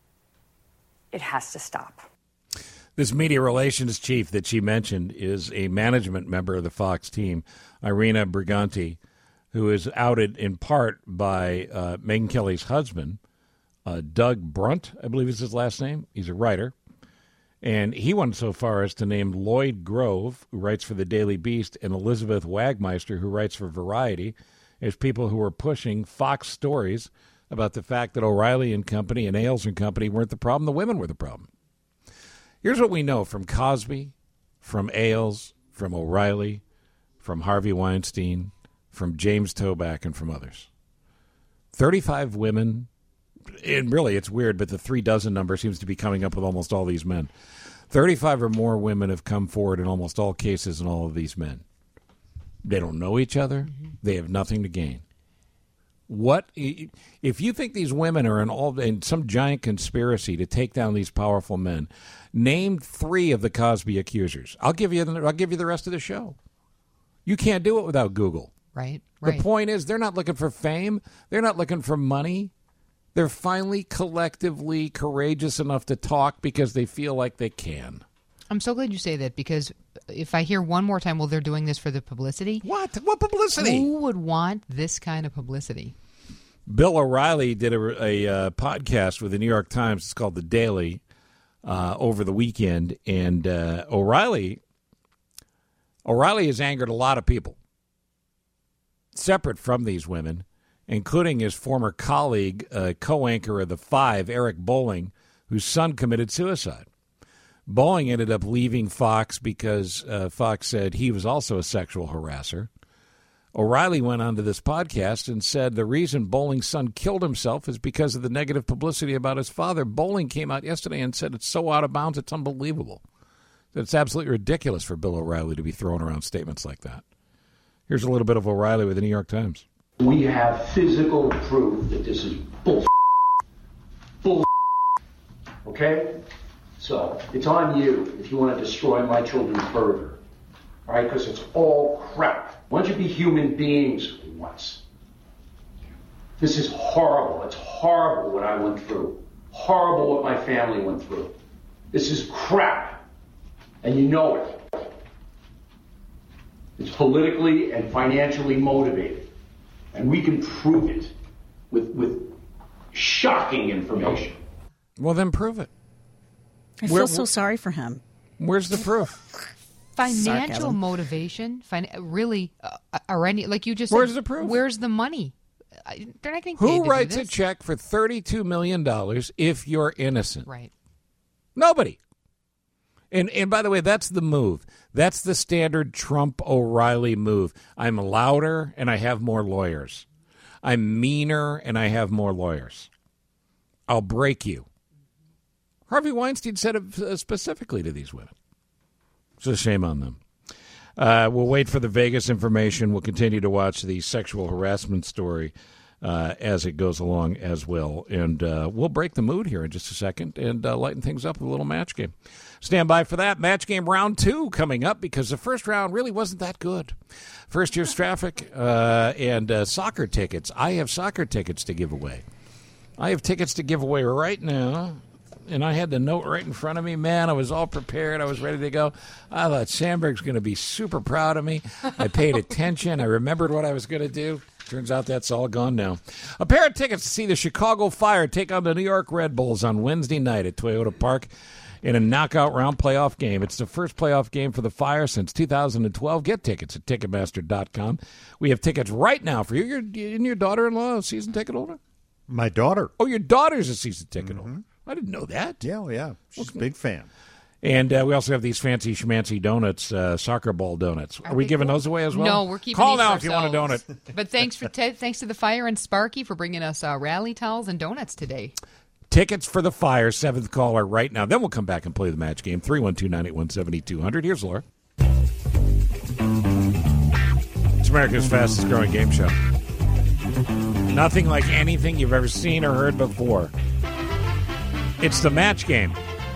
it has to stop. This media relations chief that she mentioned is a management member of the Fox team, Irina Briganti, who is outed in part by uh, Megyn Kelly's husband, uh, Doug Brunt, I believe is his last name. He's a writer. And he went so far as to name Lloyd Grove, who writes for the Daily Beast, and Elizabeth Wagmeister, who writes for Variety, as people who were pushing Fox stories about the fact that O'Reilly and Company and Ailes and Company weren't the problem, the women were the problem. Here's what we know from Cosby, from Ailes, from O'Reilly, from Harvey Weinstein, from James Toback, and from others. thirty-five women, and really it's weird, but the three dozen number seems to be coming up with almost all these men. thirty-five or more women have come forward in almost all cases in all of these men. They don't know each other. Mm-hmm. They have nothing to gain. What if you think these women are in all in some giant conspiracy to take down these powerful men? Name three of the Cosby accusers. I'll give you. The, I'll give you the rest of the show. You can't do it without Google. Right. Right. The point is, they're not looking for fame. They're not looking for money. They're finally collectively courageous enough to talk because they feel like they can. I'm so glad you say that, because if I hear one more time, well, they're doing this for the publicity. What? What publicity? Who would want this kind of publicity? Bill O'Reilly did a, a uh, podcast with the New York Times. It's called The Daily uh, over the weekend. And uh, O'Reilly, O'Reilly has angered a lot of people, separate from these women, including his former colleague, uh, co-anchor of The Five, Eric Bolling, whose son committed suicide. Bolling ended up leaving Fox because uh, Fox said he was also a sexual harasser. O'Reilly went onto this podcast and said the reason Bolling's son killed himself is because of the negative publicity about his father. Bolling came out yesterday and said it's so out of bounds, it's unbelievable. It's absolutely ridiculous for Bill O'Reilly to be throwing around statements like that. Here's a little bit of O'Reilly with the New York Times. We have physical proof that this is bull. Bull. Okay? So, it's on you if you want to destroy my children further. All right? Because it's all crap. Why don't you be human beings once? This is horrible. It's horrible what I went through. Horrible what my family went through. This is crap. And you know it. It's politically and financially motivated. And we can prove it with, with shocking information. Well, then prove it. I Where- feel so sorry for him. Where's the proof? Financial Sarcasm. motivation, fin- really, uh, or any like you just Where's said, the proof? Where's the money? I, they're not getting paid Who to writes do a this. check for thirty-two million dollars if you're innocent? Right. Nobody. And and by the way, that's the move. That's the standard Trump O'Reilly move. I'm louder and I have more lawyers. I'm meaner and I have more lawyers. I'll break you. Harvey Weinstein said it uh, specifically to these women. It's a shame on them. Uh, we'll wait for the Vegas information. We'll continue to watch the sexual harassment story uh, as it goes along as well. And uh, we'll break the mood here in just a second and uh, lighten things up with a little match game. Stand by for that. Match game round two coming up because the first round really wasn't that good. First year's traffic uh, and uh, soccer tickets. I have soccer tickets to give away. I have tickets to give away right now. And I had the note right in front of me. Man, I was all prepared. I was ready to go. I thought Sandberg's going to be super proud of me. I paid attention. I remembered what I was going to do. Turns out that's all gone now. A pair of tickets to see the Chicago Fire take on the New York Red Bulls on Wednesday night at Toyota Park in a knockout round playoff game. It's the first playoff game for the Fire since two thousand twelve. Get tickets at Ticketmaster dot com. We have tickets right now for you. Your, and your daughter-in-law a season ticket holder? My daughter. Oh, your daughter's a season ticket holder. I didn't know that. Yeah, well, yeah. She's a big fan. And uh, we also have these fancy schmancy donuts, uh, soccer ball donuts. Are, Are we they giving cool? those away as well? No, we're keeping Call these now for if you want a ourselves. donut. But thanks for te- thanks to the Fire and Sparky for bringing us uh, rally towels and donuts today. Tickets for the Fire, seventh caller right now. Then we'll come back and play the match game. three one two, nine eight one, seven two zero zero. Here's Laura. It's America's fastest growing game show. Nothing like anything you've ever seen or heard before. It's the match game.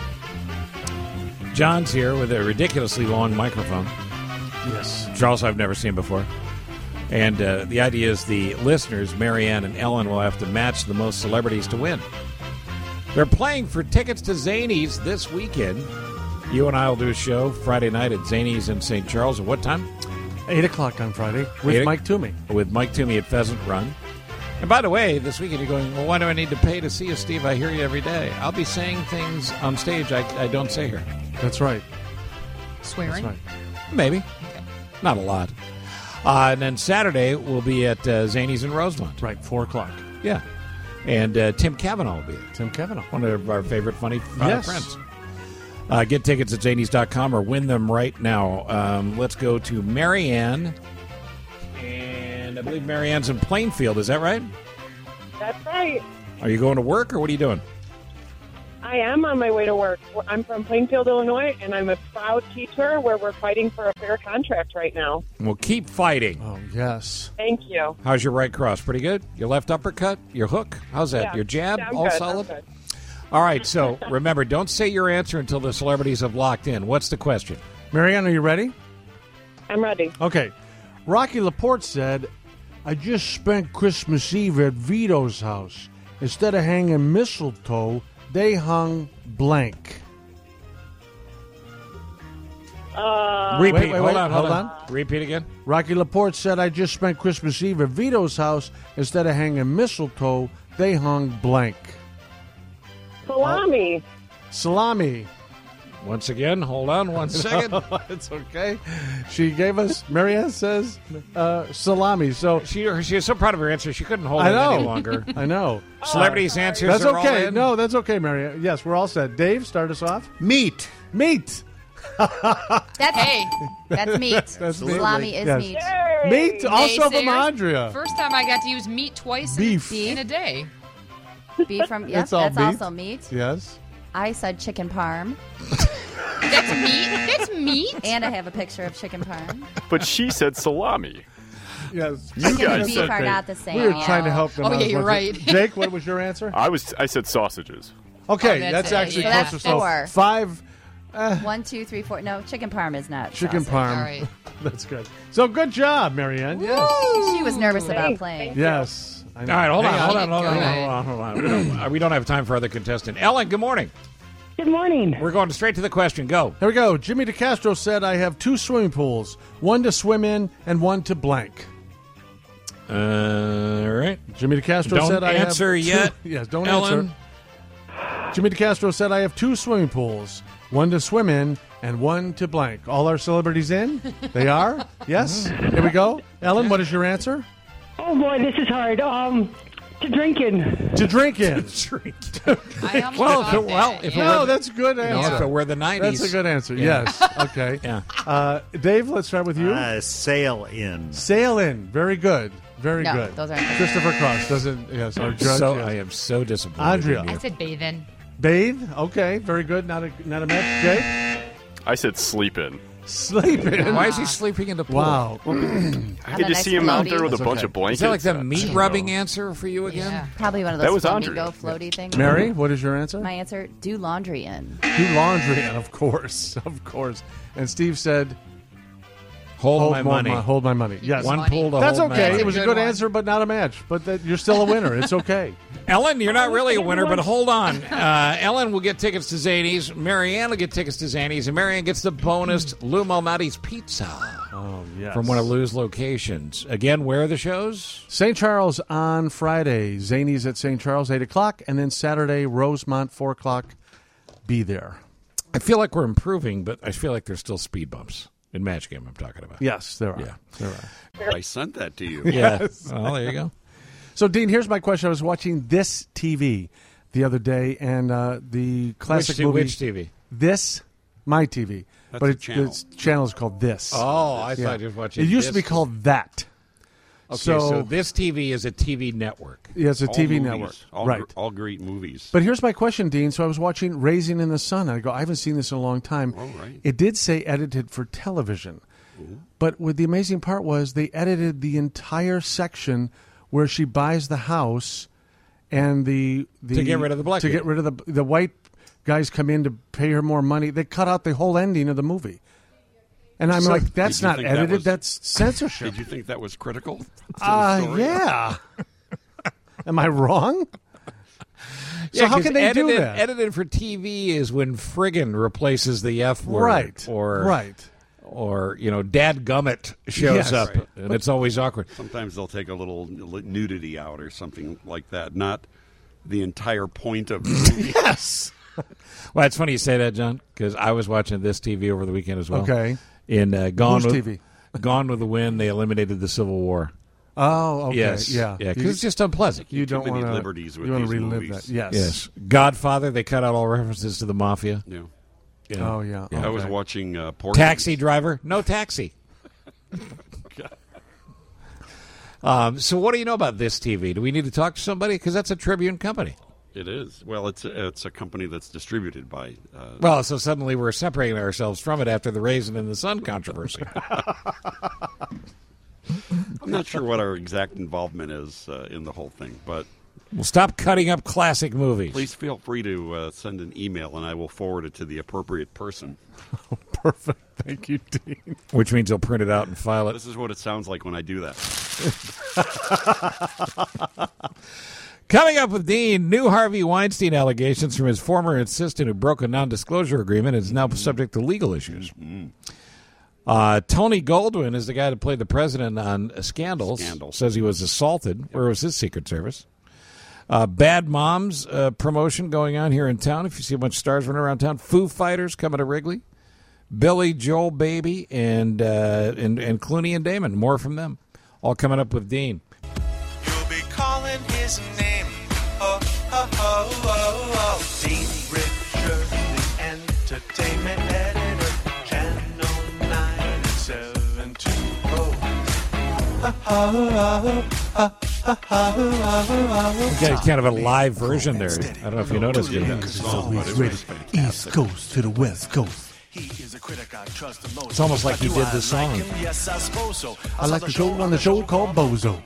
John's here with a ridiculously long microphone. Yes. Charles, I've never seen before. And uh, the idea is the listeners, Marianne and Ellen, will have to match the most celebrities to win. They're playing for tickets to Zanies this weekend. You and I will do a show Friday night at Zanies in Saint Charles. At what time? eight o'clock on Friday with Eight o- Mike Toomey. With Mike Toomey at Pheasant Run. And by the way, this weekend you're going, well, why do I need to pay to see you, Steve? I hear you every day. I'll be saying things on stage I, I don't say here. That's right. Swearing? That's right. Maybe. Not a lot. Uh, and then Saturday we'll be at uh, Zanies in Rosemont. Right, four o'clock. Yeah. And uh, Tim Cavanaugh will be there. Tim Cavanaugh. One of our favorite funny uh, Yes. friends. Uh, get tickets at Zanies dot com or win them right now. Um, let's go to Marianne. And I believe Marianne's in Plainfield. Is that right? That's right. Are you going to work or what are you doing? I am on my way to work. I'm from Plainfield, Illinois, and I'm a proud teacher where we're fighting for a fair contract right now. Well, keep fighting. Oh, yes. Thank you. How's your right cross? Pretty good? Your left uppercut? Your hook? How's that? Yeah. Your jab? Yeah, I'm All good. I'm solid? good. All right, so remember, don't say your answer until the celebrities have locked in. What's the question? Marianne, are you ready? I'm ready. Okay. Rocky Laporte said, I just spent Christmas Eve at Vito's house. Instead of hanging mistletoe, they hung blank. Uh, Repeat. Wait, wait, hold wait. on, hold, Hold on. Repeat again. Rocky Laporte said, I just spent Christmas Eve at Vito's house. Instead of hanging mistletoe, they hung blank. Salami. Salami. Once again, hold on one second. It's okay. She gave us, Marianne says, uh, salami. So she she was so proud of her answer, she couldn't hold I it know. any longer. I know. Celebrities' answers That's are okay. all in. No, that's okay, Marianne. Yes, we're all set. Dave, start us off. Meat. Meat. That's Hey. That's meat. That's meat. Salami is Yes. meat. Meat, also from Naysayers. Andrea. First time I got to use meat twice Beef. In, in a day. Beef from yes, It's all that's beef. also meat. Yes. I said chicken parm, That's meat. That's meat. and I have a picture of chicken parm. But she said salami. Yes. You Chicken and guys beef said are they- not the same. We were trying to y'all. help them. Oh, out yeah, as you're much as- right. Jake, what was your answer? I was. I said sausages. Okay, Oh, that's that's, it. actually Yeah. closer. So that's So four. five. Uh, One, two, three, four. No, chicken parm is not. chicken sausage. parm. All right. That's good. So good job, Marianne. Yes. She was nervous about Thanks. playing. Thank Yes. I know. All right, hold on, Hang hold on, hold on, Good. hold on, hold on. We don't, uh, we don't have time for other contestant. Ellen, good morning. Good morning. We're going straight to the question. Go. Here we go. Jimmy DeCastro said, I have two swimming pools, one to swim in and one to blank. Uh, all right. Jimmy DeCastro Don't said, I have answer two- yet, Yes, don't Ellen. answer. Jimmy DeCastro said, I have two swimming pools, one to swim in and one to blank. All our celebrities in? They are? Yes? Here we go. Ellen, what is your answer? Oh boy, this is hard. Um, to drink in. To drink in. drink. I almost Well, thought if it- well, that. if it No, were- that's a good You answer. know, if it were the nineties. That's a good answer. Yeah. Yes. Okay. Yeah. Uh, Dave, let's start with you. Uh, sail in. Sail in. Very good. Very No, good. those aren't good. Christopher Cross doesn't. Yes, our judge. So yes. I am so disappointed. Andrea. in I you. said bathe in. Bathe. Okay. Very good. Not a not a match. Jay. I said sleep in. Sleep in. Why is he sleeping in the pool? Wow. I a could just nice see him out floaty. there with a That's bunch okay. of blankets. Is that like the Uh, meat rubbing answer for you again? Yeah. Probably one of That those was flamingo Andre. floaty things. Mary, what is your answer? My answer: do laundry in. Do laundry in, of course, of course. And Steve said, Hold, my more money. mo- hold my money. Yes. One Money. pull to That's hold my okay. money. It was a Good good one. answer, but not a match. But that, you're still a winner. It's okay. Ellen, you're not really a winner, but hold on. Uh, Ellen will get tickets to Zanies. Marianne will get tickets to Zanies, and Marianne gets the bonus Lou Malnati's Pizza Oh, yes. from one of Lou's locations. Again, where are the shows? Saint Charles on Friday. Zanies at Saint Charles, eight o'clock. And then Saturday, Rosemont, four o'clock. Be there. I feel like we're improving, but I feel like there's still speed bumps in Match Game I'm talking about. Yes, there are. Yeah. There are. I sent that to you. Yeah. Well, there you go. So, Dean, here's my question. I was watching This T V the other day, and uh, the classic Which t- movie. which T V? This, my T V. That's but a it, channel. its channel is called This. Oh, I thought you were watching It used to This. be called That. Okay, so, so, this T V is a T V network. yeah, it's a All T V movies, network. All, right. gr- all great movies. But here's my question, Dean. So I was watching Raising in the Sun. And I go, I haven't seen this in a long time. All right. It did say edited for television. But what the amazing part was they edited the entire section where she buys the house and the, the To get rid of the black to get people. rid of the the white guys come in to pay her more money. They cut out the whole ending of the movie. And I'm So- like, that's Did you not think that edited. was- that's censorship. Did you think that was critical? to the Uh, story? yeah. Am I wrong? So Yeah, how 'cause can they edited, do that? Edited for T V is when friggin' replaces the F word. Right, Or, right. Or, you know, dadgummit shows Yes. up, Right. and it's always awkward. Sometimes they'll take a little nudity out or something like that. Not the entire point of the movie. Yes. Well, it's funny you say that, John, because I was watching This T V over the weekend as well. Okay. In uh, Gone Whose with T V? Gone with the Wind, they eliminated the Civil War. Oh, okay. Yes. Yeah. Yeah, because You- it's just unpleasant. You don't Too many want to liberties with you want to these relive movies. that. Yes. Yes. Godfather, they cut out all references to the mafia. Yeah. Yeah. Oh yeah. I was Okay. watching uh, Porky's. Taxi driver, no taxi. um, so, what do you know about This T V? Do we need to talk to somebody? Because that's a Tribune company. It is. Well, it's a, it's a company that's distributed by. Uh, Well, so suddenly we're separating ourselves from it after the Raisin in the Sun controversy. I'm not sure what our exact involvement is uh, in the whole thing, but Well, stop cutting up classic movies. please feel free to uh, send an email, and I will forward it to the appropriate person. Perfect. Thank you, Dean. Which means you'll print it out and file it. This is what it sounds like when I do that. Coming up with Dean, new Harvey Weinstein allegations from his former assistant who broke a non-disclosure agreement and is now subject to legal issues. Uh, Tony Goldwyn is the guy that played the president on uh, Scandals. Scandal. Says he was assaulted. Where was his Secret Service? Uh, Bad Moms uh, promotion going on here in town. If you see a bunch of stars running around town. Foo Fighters coming to Wrigley. Billy Joel Baby and, uh, and, and Clooney and Damon. More from them. All coming up with Dean. You'll be calling his name. Oh, oh, oh, oh, oh. Dean Richard, the entertainment editor. Channel nine seven two oh. Oh, oh, oh, oh, oh, We got kind of a live version there. I don't know if you noticed it. East Coast to the West Coast. It's almost like he did this song. Yes, I suppose so. I like the show on the show called Bozo.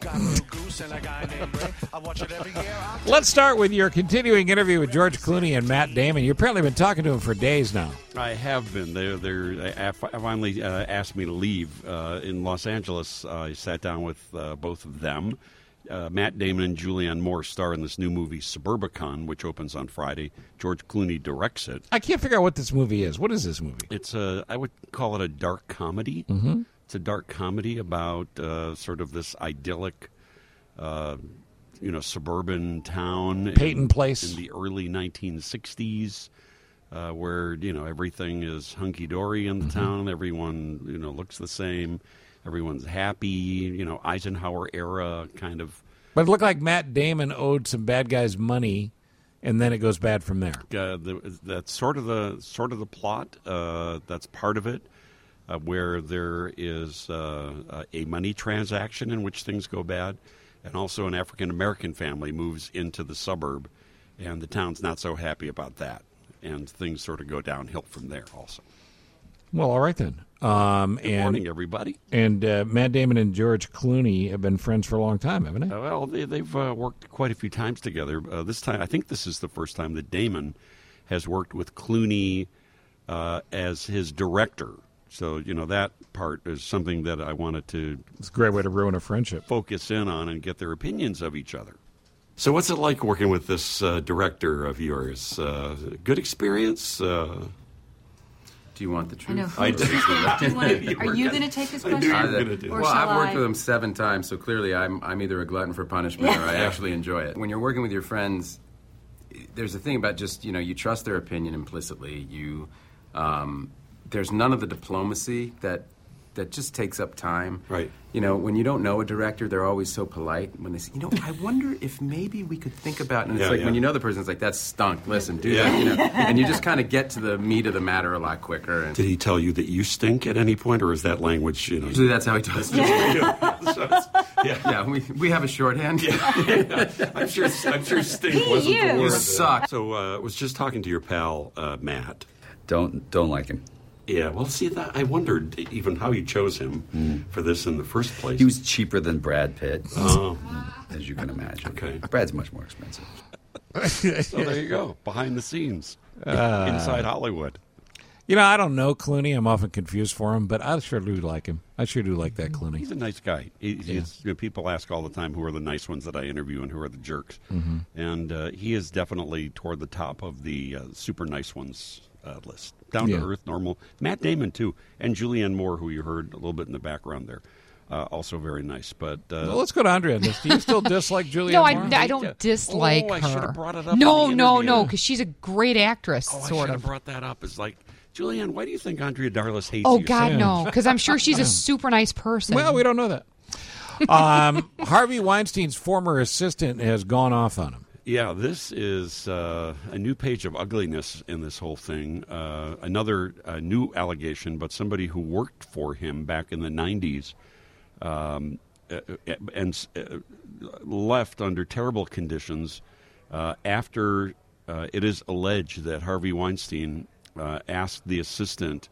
Let's start with your continuing interview with George Clooney and Matt Damon. You've apparently been talking to him for days now. I have been. They're, they're, I finally uh, asked me to leave uh, in Los Angeles. I sat down with uh, both of them. uh, Matt Damon and Julianne Moore star in this new movie Suburbicon, which opens on Friday. George Clooney directs it. I can't figure out what this movie is. What is this movie? It's a, I would call it a dark comedy. Mm-hmm. It's a dark comedy about uh, sort of this idyllic, uh, you know, suburban town. Peyton in, Place. In the early nineteen sixties, uh, where, you know, everything is hunky-dory in the Mm-hmm. town. Everyone, you know, looks the same. Everyone's happy, you know, Eisenhower era kind of. But it looked like Matt Damon owed some bad guys money, and then it goes bad from there. Uh, the, that's sort of the sort of the plot. Uh, that's part of it, uh, where there is uh, a money transaction in which things go bad, and also an African American family moves into the suburb, and the town's not so happy about that, and things sort of go downhill from there. Also, Well, all right then. Um, Good and, morning, everybody. And uh, Matt Damon and George Clooney have been friends for a long time, haven't they? Uh, well, they, they've uh, worked quite a few times together. Uh, this time, I think this is the first time that Damon has worked with Clooney uh, as his director. So, you know, that part is something that I wanted to... It's a great way to ruin a friendship. ...focus in on and get their opinions of each other. So what's it like working with this uh, director of yours? Uh, good experience? Uh, Do you want the truth? I know. Who- I do. Do you wanna- You are were you gonna- going to take this I knew question? you were gonna do Or well, shall I've worked I? with him seven times, so clearly I'm I'm either a glutton for punishment or I actually enjoy it. When you're working with your friends, there's a thing about just, you know, you trust their opinion implicitly. You, um, there's none of the diplomacy that that just takes up time. Right. You know, when you don't know a director, they're always so polite when they say, you know, I wonder if maybe we could think about, and it's Yeah, like yeah. when you know the person, it's like, that's stunk, listen, do Yeah. that, you know, and you just kind of get to the meat of the matter a lot quicker. And Did he tell you that you stink at any point, or is that language, you know... usually that's how he does it. So it's- yeah. Yeah, we, we have a shorthand. Yeah. I'm sure I'm sure stink He, wasn't the you. word. You suck. So uh, I was just talking to your pal, uh, Matt. Don't don't like him. Yeah, well, see, that I wondered even how you chose him Mm. for this in the first place. He was cheaper than Brad Pitt, Oh. as you can imagine. Okay. Brad's much more expensive. So there you go, behind the scenes, Uh, inside Hollywood. You know, I don't know Clooney. I'm often confused for him, but I sure do like him. I sure do like that Clooney. He's a nice guy. He, he's, you know, people ask all the time who are the nice ones that I interview and who are the jerks. Mhm. And uh, he is definitely toward the top of the uh, super nice ones uh, list. Down Yeah. to earth, normal. Matt Damon, too. And Julianne Moore, who you heard a little bit in the background there. Uh, also very nice. But uh, Well, let's go to Andrea on this. Do you still dislike Julianne No, I, Moore? I don't dislike Oh, I her. should have brought it up No, in the no, interview. no, because she's a great actress, Oh, I sort should of. have brought that up. It's like, Julianne, why do you think Andrea Darlis hates Oh, you? God, so no, much? because I'm sure she's a super nice person. Well, we don't know that. Um, Harvey Weinstein's former assistant has gone off on him. Yeah, this is uh, a new page of ugliness in this whole thing. Uh, another uh, new allegation, but somebody who worked for him back in the nineties um, uh, and uh, left under terrible conditions uh, after uh, it is alleged that Harvey Weinstein uh, asked the assistant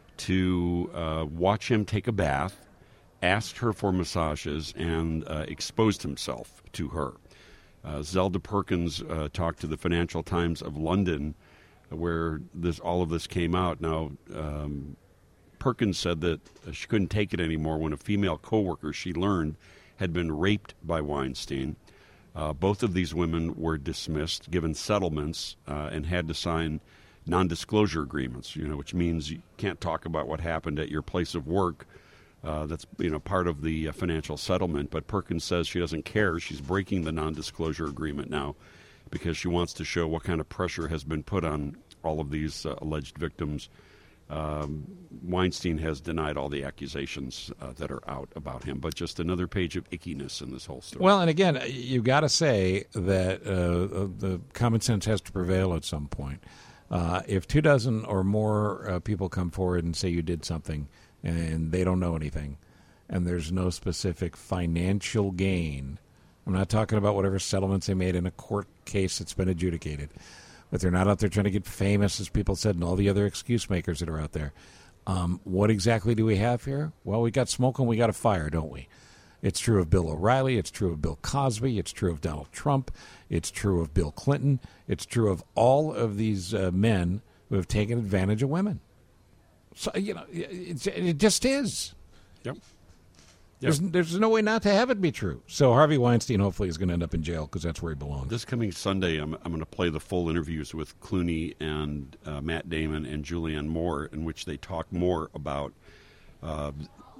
to uh, watch him take a bath, asked her for massages, and uh, exposed himself to her. Uh, Zelda Perkins uh, talked to the Financial Times of London, where this all of this came out. Now, um, Perkins said that uh, she couldn't take it anymore when a female coworker she learned had been raped by Weinstein. Uh, both of these women were dismissed, given settlements, uh, and had to sign non-disclosure agreements. You know, which means you can't talk about what happened at your place of work. Uh, that's you know part of the uh, financial settlement. But Perkins says she doesn't care. She's breaking the non-disclosure agreement now because she wants to show what kind of pressure has been put on all of these uh, alleged victims. Um, Weinstein has denied all the accusations uh, that are out about him, but just another page of ickiness in this whole story. Well, and again, you've got to say that uh, the common sense has to prevail at some point. Uh, if two dozen or more uh, people come forward and say you did something and they don't know anything, and there's no specific financial gain, I'm not talking about whatever settlements they made in a court case that's been adjudicated, but they're not out there trying to get famous, as people said, and all the other excuse makers that are out there. Um, what exactly do we have here? Well, we got smoke and we got a fire, don't we? It's true of Bill O'Reilly. It's true of Bill Cosby. It's true of Donald Trump. It's true of Bill Clinton. It's true of all of these uh, men who have taken advantage of women. So, you know, it, it just is. Yep. There's, there's no way not to have it be true. So Harvey Weinstein hopefully is going to end up in jail because that's where he belongs. This coming Sunday, I'm, I'm going to play the full interviews with Clooney and uh, Matt Damon and Julianne Moore, in which they talk more about uh,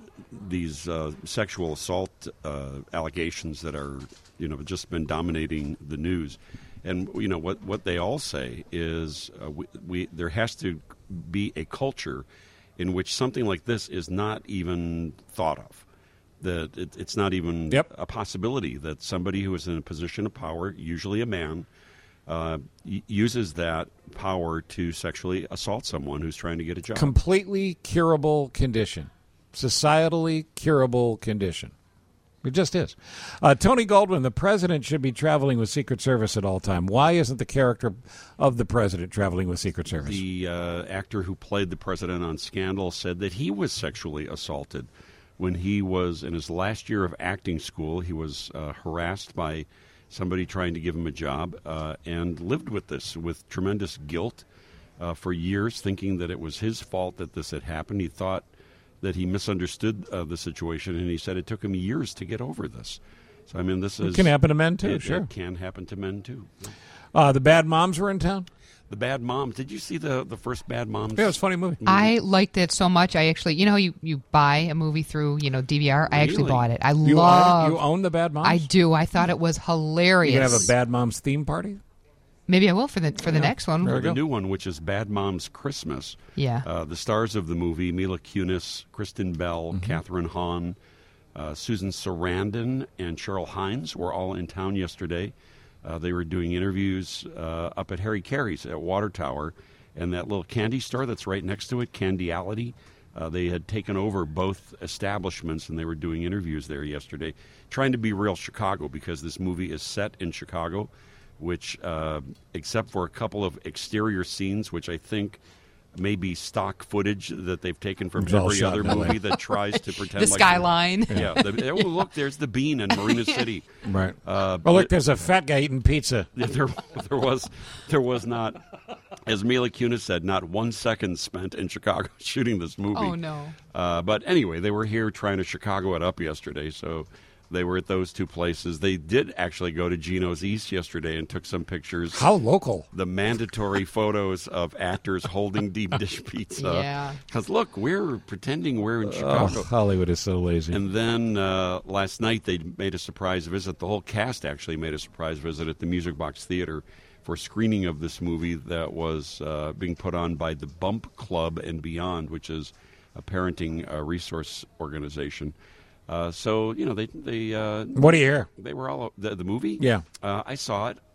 these uh, sexual assault uh, allegations that are, you know, just been dominating the news. And you know what? What they all say is, uh, we, we there has to be a culture in which something like this is not even thought of. That it, it's not even yep. a possibility that somebody who is in a position of power, usually a man, uh, y- uses that power to sexually assault someone who's trying to get a job. Completely curable condition. Societally curable condition. It just is. Uh, Tony Goldwyn, the president should be traveling with Secret Service at all time. Why isn't the character of the president traveling with Secret Service? The uh, actor who played the president on Scandal said that he was sexually assaulted when he was in his last year of acting school. He was uh, harassed by somebody trying to give him a job uh, and lived with this with tremendous guilt uh, for years, thinking that it was his fault that this had happened. He thought that he misunderstood uh, the situation, and he said it took him years to get over this. So, I mean, this is... It can happen to men, too, it, sure. It can happen to men, too. Uh, the Bad Moms were in town? The Bad Moms. Did you see the, the first Bad Moms? Yeah, it was a funny movie. I liked it so much. I actually, you know how you, you buy a movie through, you know, D V R? I actually Really? bought it. I You love own, you own the Bad Moms? I do. I thought it was hilarious. You can have a Bad Moms theme party? Maybe I will for the for the next one. Or the new one, which is Bad Moms Christmas. Yeah. Uh, the stars of the movie, Mila Kunis, Kristen Bell, Mm-hmm. Catherine Hahn, uh, Susan Sarandon, and Cheryl Hines were all in town yesterday. Uh, they were doing interviews uh, up at Harry Carey's at Water Tower, and that little candy store that's right next to it, Candyality. Uh, they had taken over both establishments, and they were doing interviews there yesterday, trying to be real Chicago, because this movie is set in Chicago, which, uh, except for a couple of exterior scenes, which I think may be stock footage that they've taken from It's all every shot other in L A. movie that tries to pretend The like skyline. Yeah. The, oh, look, there's the Bean in Marina City. Right. Uh, oh, look, but- there's a fat guy eating pizza. there, there was, there was not, as Mila Kunis said, not one second spent in Chicago shooting this movie. Oh, no. Uh, but anyway, they were here trying to Chicago it up yesterday, so they were at those two places. They did actually go to Gino's East yesterday and took some pictures. How local. The mandatory photos of actors holding deep dish pizza. Yeah. Because, look, we're pretending we're in Chicago. Oh, Hollywood is so lazy. And then uh, last night they made a surprise visit. The whole cast actually made a surprise visit at the Music Box Theater for a screening of this movie that was uh, being put on by the Bump Club and Beyond, which is a parenting uh, resource organization. Uh, so, you know, they... they uh, What do you hear? They were all... The, the movie? Yeah. Uh, I saw it.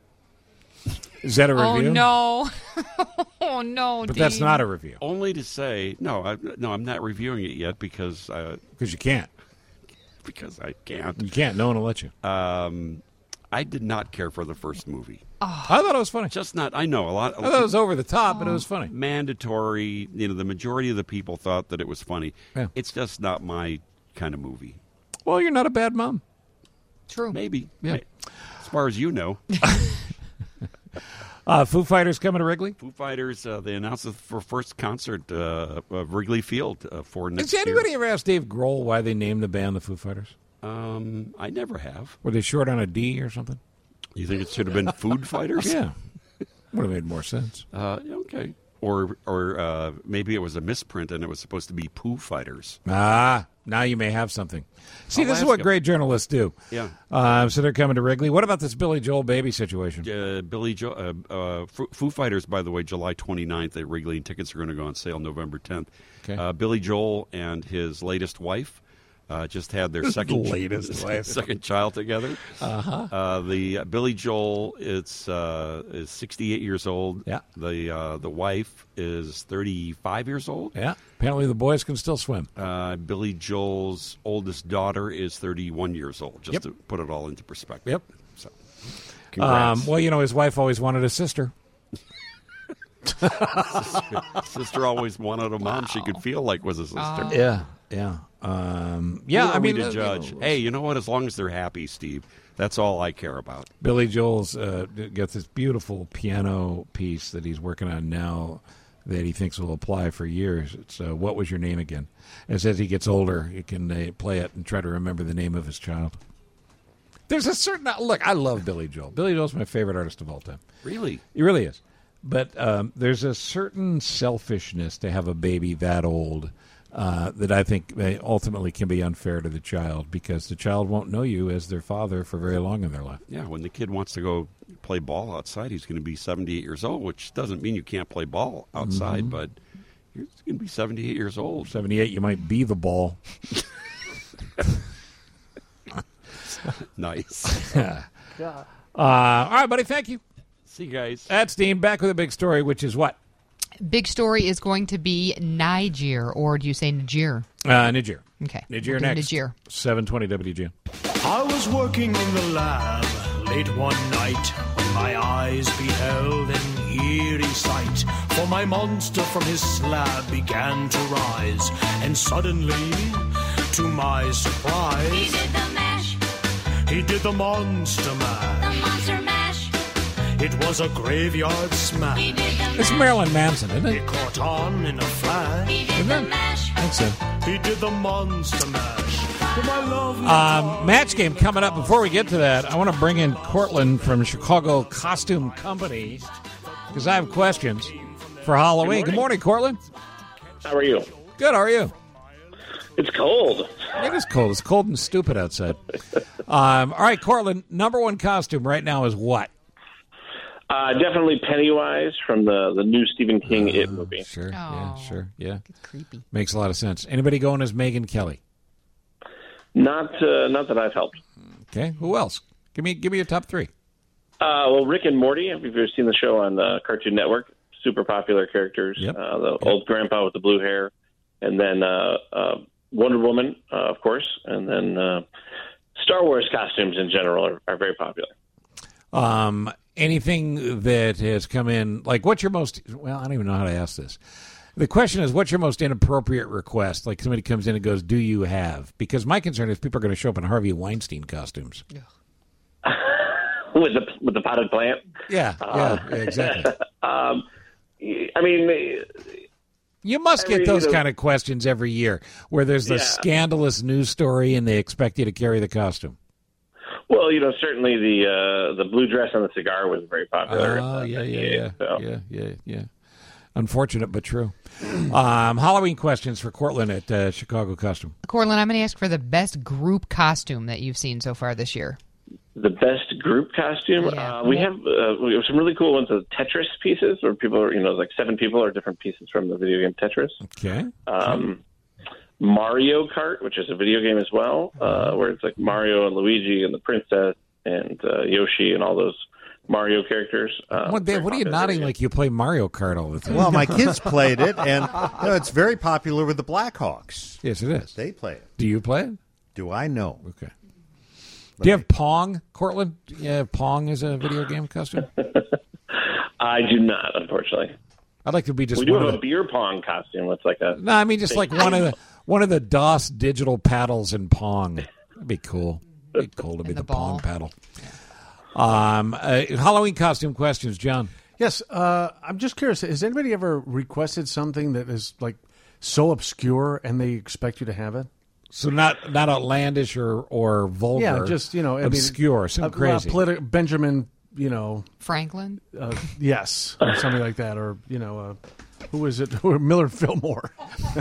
Is that a Oh, review? no. oh, no, But that's Dean. not a review. Only to say... No, I, no, I'm not reviewing it yet because... Uh, Because you can't. Because I can't. You can't. No one will let you. Um, I did not care for the first movie. Oh. I thought it was funny. Just not... I know, a lot... I thought it was over the top, but it was funny. Mandatory. You know, the majority of the people thought that it was funny. Yeah. It's just not my kind of movie. Well, you're not a bad mom. True. Maybe. Yeah. As far as you know. Uh, Foo Fighters coming to Wrigley? Foo Fighters, uh, they announced the for first concert uh, of Wrigley Field uh, for next Has anybody year. ever asked Dave Grohl why they named the band the Foo Fighters? Um, I never have. Were they short on a D or something? You think it should have been Food Fighters? Yeah. Would have made more sense. Uh, okay. Or or uh, maybe it was a misprint and it was supposed to be Pooh Fighters. Ah, now you may have something. See, I'll this is ask what him. great journalists do. Yeah. Uh, so they're coming to Wrigley. What about this Billy Joel baby situation? Uh, Billy jo- uh, uh, Foo Foo Fighters, by the way, July twenty-ninth at Wrigley, and tickets are going to go on sale November tenth. Okay. Uh, Billy Joel and his latest wife uh, just had their second Latest wife. second child together. Uh-huh. Uh, the uh, Billy Joel it's uh, is sixty-eight years old. Yeah. The uh, the wife is thirty-five years old. Yeah. Apparently the boys can still swim. Uh, Billy Joel's oldest daughter is thirty-one years old. Just Yep. to put it all into perspective. Yep. So, Um, congrats. well, you know, his wife always wanted a sister. sister, sister always wanted a mom she could feel like was a sister. Oh. Yeah. Yeah. Um, yeah, Who are I we mean, to uh, judge. Hey, you know what? As long as they're happy, Steve, that's all I care about. Billy Joel's uh, got this beautiful piano piece that he's working on now that he thinks will apply for years. It's uh, what was your name again? As as he gets older, he can uh, play it and try to remember the name of his child. There's a certain look. I love Billy Joel. Billy Joel's my favorite artist of all time. Really? He really is. But um, there's a certain selfishness to have a baby that old uh, that I think ultimately can be unfair to the child, because the child won't know you as their father for very long in their life. Yeah, when the kid wants to go play ball outside, he's going to be seventy-eight years old, which doesn't mean you can't play ball outside, Mhm. but you're going to be seventy-eight years old. seventy-eight, you might be the ball. Nice. uh, all right, buddy, thank you. See you guys. That's Dean, back with a big story, which is what? Big story is going to be Niger, or do you say Niger? Uh, Niger. Okay. Niger We'll do next. Niger. seven twenty W G N. I was working in the lab late one night when my eyes beheld an eerie sight. For my monster from his slab began to rise, and suddenly, to my surprise, He did the mash, he did the monster mash. the monster mash. It was a graveyard smash. He did the It's Marilyn Manson, isn't it? It caught on in a flash. He did the mash. I think so. He did the monster mash. For my lovely Um, match game coming up. Before we get to that, I want to bring in Cortland from Chicago Costume Company, because I have questions for Halloween. Good morning, Cortland. How are you? Good, how are you? It's cold. It is cold. It's cold and stupid outside. um, all right, Cortland, number one costume right now is what? Uh, definitely Pennywise from the, the new Stephen King Uh, It movie. Sure, yeah, sure, yeah. Creepy. Makes a lot of sense. Anybody going as Megyn Kelly? Not uh, not that I've helped. Okay, who else? Give me give me your top three. Uh, well, Rick and Morty, have you ever seen the show on the Cartoon Network? Super popular characters. Yep. Uh, the old grandpa with the blue hair. And then uh, uh, Wonder Woman, uh, of course. And then uh, Star Wars costumes in general are, are very popular. Um, anything that has come in, like what's your most, well, I don't even know how to ask this. The question is, what's your most inappropriate request? Like somebody comes in and goes, do you have? Because my concern is people are going to show up in Harvey Weinstein costumes. with the with the potted plant? Yeah, Uh, yeah, yeah, exactly. um, I mean... You must get Every, those you know- kind of questions every year where there's the Yeah. scandalous news story and they expect you to carry the costume. Well, you know, certainly the uh, the blue dress and the cigar was very popular. Oh, yeah, yeah, yeah, So. yeah, yeah, yeah. Unfortunate, but true. Um, Halloween questions for Cortland at uh, Chicago Costume. Cortland, I'm going to ask for the best group costume that you've seen so far this year. The best group costume? Uh, we have uh, we have some really cool ones of Tetris pieces where people are, you know, like seven people are different pieces from the video game Tetris. Okay. Um, Mario Kart, which is a video game as well, uh, where it's like Mario and Luigi and the princess and uh, Yoshi and all those Mario characters. Uh, What, Dave, what are you nodding like you play Mario Kart all the time? Well, my kids played it, and you know, it's very popular with the Blackhawks. Yes, it is. They play it. Do you play it? Do I know? Okay. Do you have Pong, Cortland? Do you have Pong as a video game costume? I do not, unfortunately. I'd like to be just we do one have of a the... beer pong costume. It's like a No, I mean just like one of the one of the DOS digital paddles in Pong. That'd be cool. It'd be cool to be the, Pong paddle. Um, uh, Halloween costume questions, John. Yes, uh, I'm just curious. Has anybody ever requested something that is like so obscure and they expect you to have it? So not not outlandish or, or vulgar. Yeah, just you know, I mean, obscure, some uh, crazy. Uh, politi- Benjamin, you know, Franklin. Uh, yes, or something like that, or you know, uh, who is it? Or Millard Fillmore.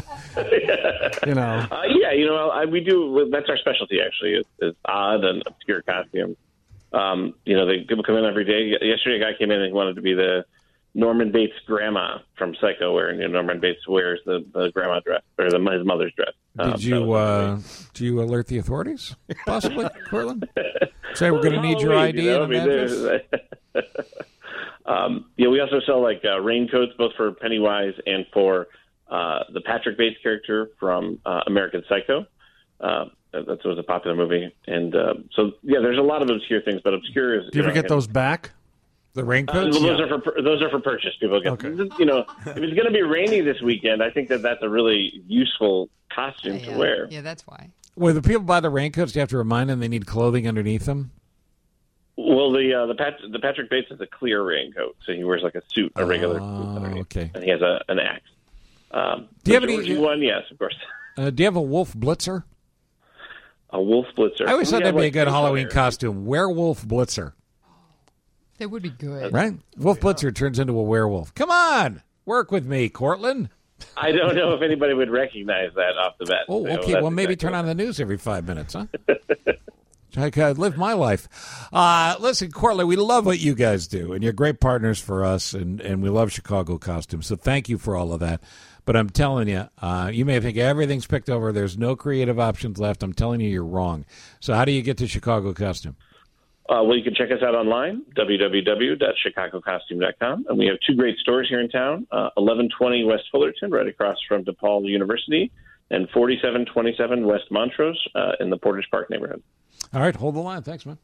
you know. Uh, yeah, you know, I, we do. That's our specialty, actually. Is, is odd and obscure costumes. Um, you know, they people come in every day. Yesterday, a guy came in and he wanted to be the Norman Bates' grandma from Psycho, where you know, Norman Bates wears the, the grandma dress or the, his mother's dress. Um, Did you uh, do you alert the authorities? Possibly, Cortland. Say we're going to need your I D You know, and I a mean, address. there's- um, yeah, we also sell like uh, raincoats, both for Pennywise and for uh, the Patrick Bates character from uh, American Psycho. Uh, that was a popular movie, and uh, so yeah, there's a lot of obscure things, but obscure is. Do you ever know, get those back? The Uh, raincoats? well, those are for those are for purchase. People get, you know, if it's going to be rainy this weekend, I think that that's a really useful costume Yeah, to wear. Yeah, that's why. When the people buy the raincoats, do you have to remind them they need clothing underneath them? Well, the uh, the Pat, the Patrick Bates is a clear raincoat, so he wears like a suit, a regular Oh, suit underneath, okay. and he has a, an axe. Um, Do you have the any- Georgie one? Yes, of course. Uh, do you have a wolf blitzer? A wolf blitzer. I always We thought have, that'd be a like, good three Halloween colors. costume. Werewolf blitzer. That would be good. Right? Wolf blitzer turns into a werewolf. Come on. Work with me, Cortland. I don't know if anybody would recognize that off the bat. Oh, So okay. that's Well, maybe exactly turn on the news every five minutes, huh? I could live my life. Uh, listen, Cortland, we love what you guys do, and you're great partners for us, and, and we love Chicago costumes. So thank you for all of that. But I'm telling you, uh, you may think everything's picked over. There's no creative options left. I'm telling you, you're wrong. So how do you get to Chicago costume? Uh, well, you can check us out online, w w w dot chicago costume dot com. And we have two great stores here in town, uh, eleven twenty West Fullerton, right across from DePaul University, and forty-seven twenty-seven West Montrose uh, in the Portage Park neighborhood. All right, hold the line. Thanks, man.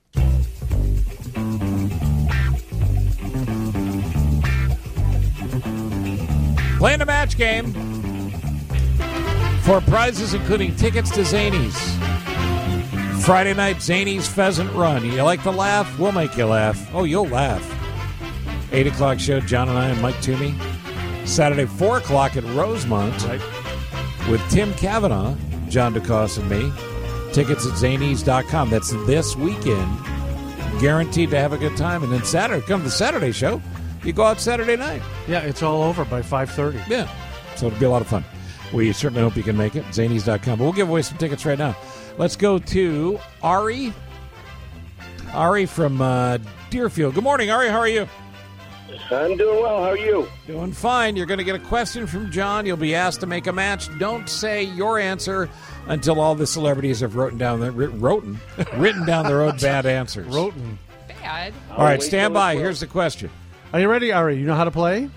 Playing a match game for prizes including tickets to Zanies. Friday night, Zanies Pheasant Run. You like to laugh? We'll make you laugh. Oh, you'll laugh. eight o'clock show, John and I and Mike Toomey. Saturday, four o'clock at Rosemont right. with Tim Cavanaugh, John DeCoste, and me. Tickets at zanies dot com. That's this weekend. Guaranteed to have a good time. And then Saturday, come to the Saturday show. You go out Saturday night. Yeah, it's all over by five thirty. Yeah, so it'll be a lot of fun. We certainly hope you can make it. zanies dot com. But we'll give away some tickets right now. Let's go to Ari. Ari from uh, Deerfield. Good morning, Ari. How are you? I'm doing well. How are you? Doing fine. You're going to get a question from John. You'll be asked to make a match. Don't say your answer until all the celebrities have written down their written, written down their own bad answers. Roten. Bad. All right, stand by. Here's the question. Are you ready, Ari? You know how to play?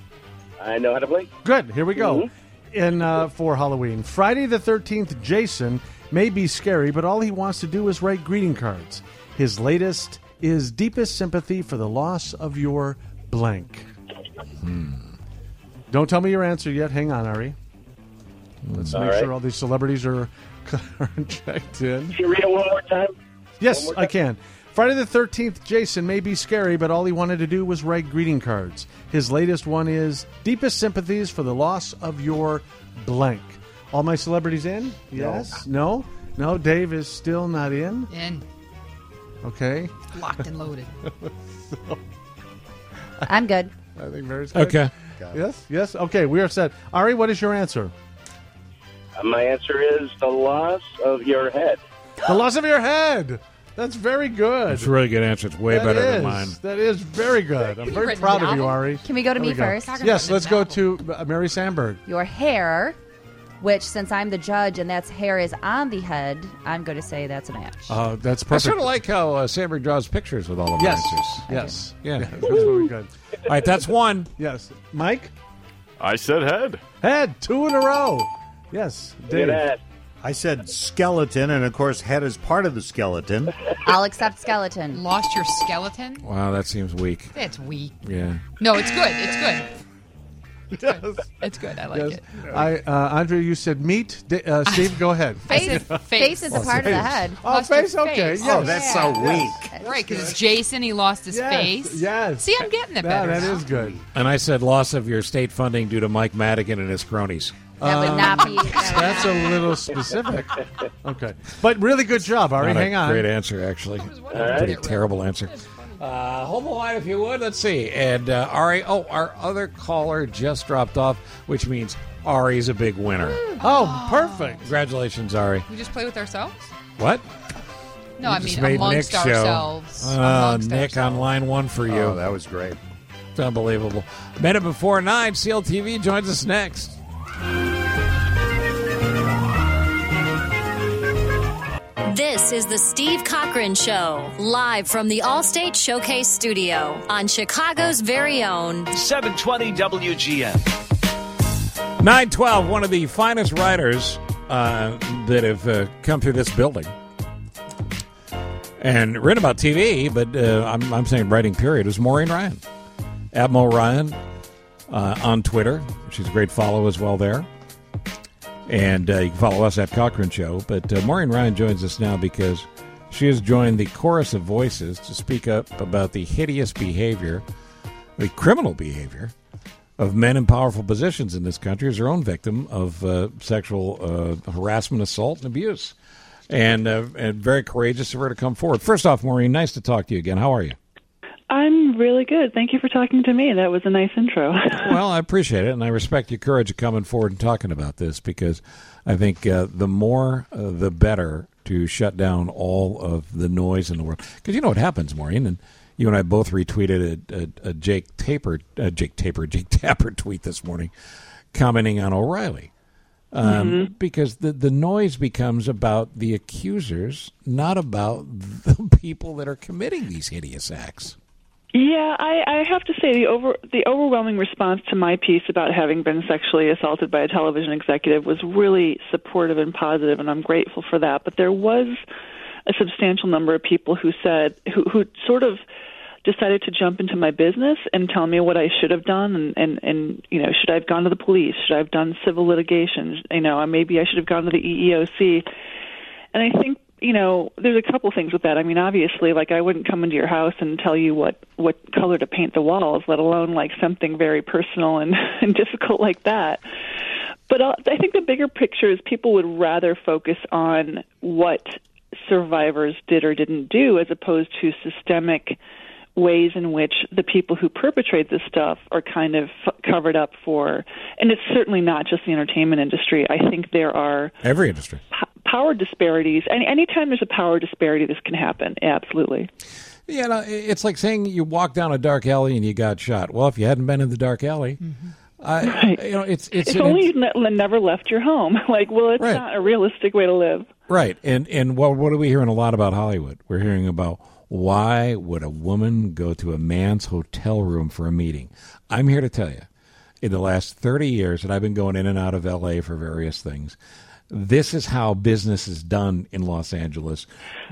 I know how to play. Good. Here we go. Mm-hmm. In uh, for Halloween, Friday the thirteenth, Jason may be scary, but all he wants to do is write greeting cards. His latest is deepest sympathy for the loss of your blank. Hmm. Don't tell me your answer yet. Hang on, Ari. Let's All make right. sure all these celebrities are, are checked in. Can you read it one more time? Yes, One more time? I can. Friday the thirteenth, Jason may be scary, but all he wanted to do was write greeting cards. His latest one is deepest sympathies for the loss of your blank. All my celebrities in? Yes? No? No, Dave is still not in? In. Okay. Locked and loaded. So, I'm good. I think Mary's good. Okay. Yes? Yes? Okay, we are set. Ari, what is your answer? Uh, my answer is the loss of your head. The loss of your head. That's very good. That's a really good answer. It's way That better is. than mine. That is very good. I'm you very written proud a of you, novel? Ari. Can we go to There me we go. first? Talking Yes, about let's a go to uh, Mary Sandberg. Your hair, which since I'm the judge and that's hair is on the head, I'm going to say that's a match. Uh, that's I perfect. sort of like how uh, Sandberg draws pictures with all of the Yes. answers. Yes. Yeah. That's very good. All right, that's one. Yes. Mike? I said head. Head, two in a row. Yes. Dave. I said skeleton, and of course, head is part of the skeleton. I'll accept skeleton. Lost your skeleton? Wow, that seems weak. That's weak. Yeah. No, it's good. It's good. It's good. It's good. I like Yes. it. I, uh, Andre, you said meat. Da- Uh, Steve, go ahead. Face, Face, face. is a part of the head. Oh, Lost your face, okay. face. Yes. Oh, that's so weak. Right, because it's Jason. He lost his Yes, face. yes. See, I'm getting it Yeah, better. that now. is good. And I said loss of your state funding due to Mike Madigan and his cronies. That would not be. That's a little specific. Okay. But really good job, Ari. Not Hang a on. great answer, actually. Pretty terrible answer. Uh, hold the line if you would. Let's see. And uh, Ari, oh, our other caller just dropped off, which means Ari's a big winner. Oh, perfect. Congratulations, Ari. We just play with ourselves? What? No, You I just mean made amongst Nick's show. ourselves. Uh, Amongst Nick on line one for you. Oh, that was great. It's unbelievable. Minute before nine, C L T V joins us next. This is the Steve Cochran Show, live from the Allstate Showcase Studio on Chicago's very own seven twenty W G N. nine twelve, one of the finest writers uh, that have uh, come through this building and written about T V, but uh, I'm, I'm saying writing period, is Maureen Ryan. Admiral Ryan uh, on Twitter. She's a great follow as well there. And uh, you can follow us at Cochran Show. But uh, Maureen Ryan joins us now because She has joined the chorus of voices to speak up about the hideous behavior, the criminal behavior, of men in powerful positions in this country as her own victim of uh, sexual uh, harassment, assault, and abuse. And, uh, and very courageous of her to come forward. First off, Maureen, nice to talk to you again. How are you? I'm really good. Thank you for talking to me. That was a nice intro. Well, I appreciate it, and I respect your courage of coming forward and talking about this, because I think uh, the more, uh, the better to shut down all of the noise in the world. Because you know what happens, Maureen, and you and I both retweeted a, a, a Jake Taper, uh, Jake Taper, Jake Tapper tweet this morning, commenting on O'Reilly. Um, mm-hmm. Because the, the noise becomes about the accusers, not about the people that are committing these hideous acts. Yeah, I, I have to say the over the overwhelming response to my piece about having been sexually assaulted by a television executive was really supportive and positive, and I'm grateful for that. But there was a substantial number of people who said who, who sort of decided to jump into my business and tell me what I should have done, and, and, and you know, should I have gone to the police? Should I have done civil litigation? You know, maybe I should have gone to the E E O C. And I think, you know, there's a couple things with that. I mean, obviously, like, I wouldn't come into your house and tell you what, what color to paint the walls, let alone, like, something very personal and, and difficult like that. But uh, I think the bigger picture is people would rather focus on what survivors did or didn't do as opposed to systemic ways in which the people who perpetrate this stuff are kind of f- covered up for. And it's certainly not just the entertainment industry. I think there are every industry p- power disparities. Any anytime there's a power disparity, this can happen. Absolutely. Yeah, no, it's like saying you walk down a dark alley and you got shot. Well, if you hadn't been in the dark alley, mm-hmm. I, right. you know, it's it's if only you ne- never left your home. Like, well, it's right. not a realistic way to live. Right. And and well, what are we hearing a lot about Hollywood? We're hearing about, why would a woman go to a man's hotel room for a meeting? I'm here to tell you, in the last thirty years, and I've been going in and out of L A for various things, this is how business is done in Los Angeles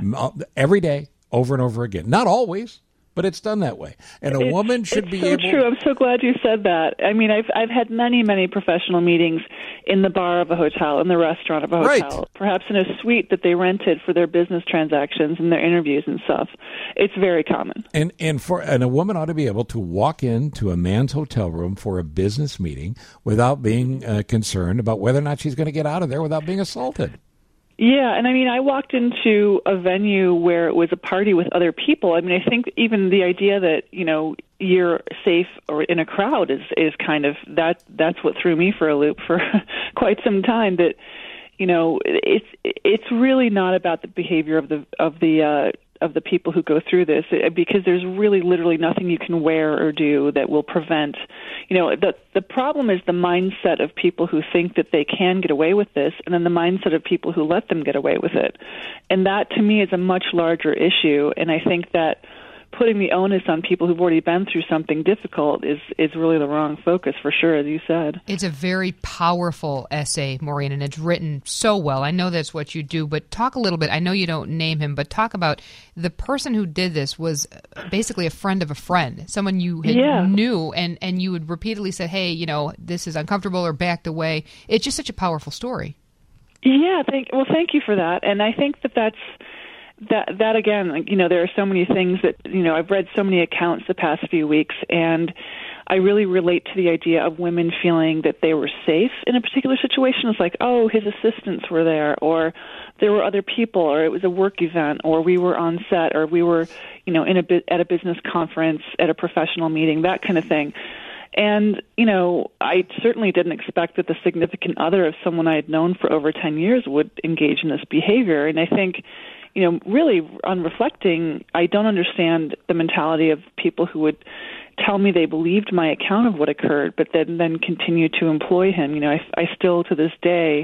every day, over and over again. Not always, but it's done that way. And a it's, woman should it's be so able... true. I'm so glad you said that. I mean, I've I've had many, many professional meetings in the bar of a hotel, in the restaurant of a hotel, right. perhaps in a suite that they rented for their business transactions and their interviews and stuff. It's very common. And and for and a woman ought to be able to walk into a man's hotel room for a business meeting without being uh, concerned about whether or not she's going to get out of there without being assaulted. Yeah, and I mean, I walked into a venue where it was a party with other people. I mean, I think even the idea that, you know, you're safe or in a crowd is, is kind of, that that's what threw me for a loop for quite some time. That, you know, it's it's really not about the behavior of the of the uh, of the people who go through this, because there's really literally nothing you can wear or do that will prevent, you know, the the problem is the mindset of people who think that they can get away with this, and then the mindset of people who let them get away with it. And that, to me, is a much larger issue, and I think that putting the onus on people who've already been through something difficult is, is really the wrong focus, for sure, as you said. It's a very powerful essay, Maureen, and it's written so well. I know that's what you do, but talk a little bit. I know you don't name him, but talk about the person who did this was basically a friend of a friend, someone you had yeah. knew, and, and you would repeatedly say, hey, you know, this is uncomfortable, or backed away. It's just such a powerful story. Yeah, thank, well, thank you for that. And I think that that's That that again, you know, there are so many things that, you know, I've read so many accounts the past few weeks, and I really relate to the idea of women feeling that they were safe in a particular situation. It's like, oh, his assistants were there, or there were other people, or it was a work event, or we were on set, or we were, you know, in a bit at a business conference, at a professional meeting, that kind of thing. And, you know, I certainly didn't expect that the significant other of someone I had known for over ten years would engage in this behavior. And I think, you know, really on reflecting, I don't understand the mentality of people who would tell me they believed my account of what occurred, but then, then continue to employ him. You know, I, I still, to this day,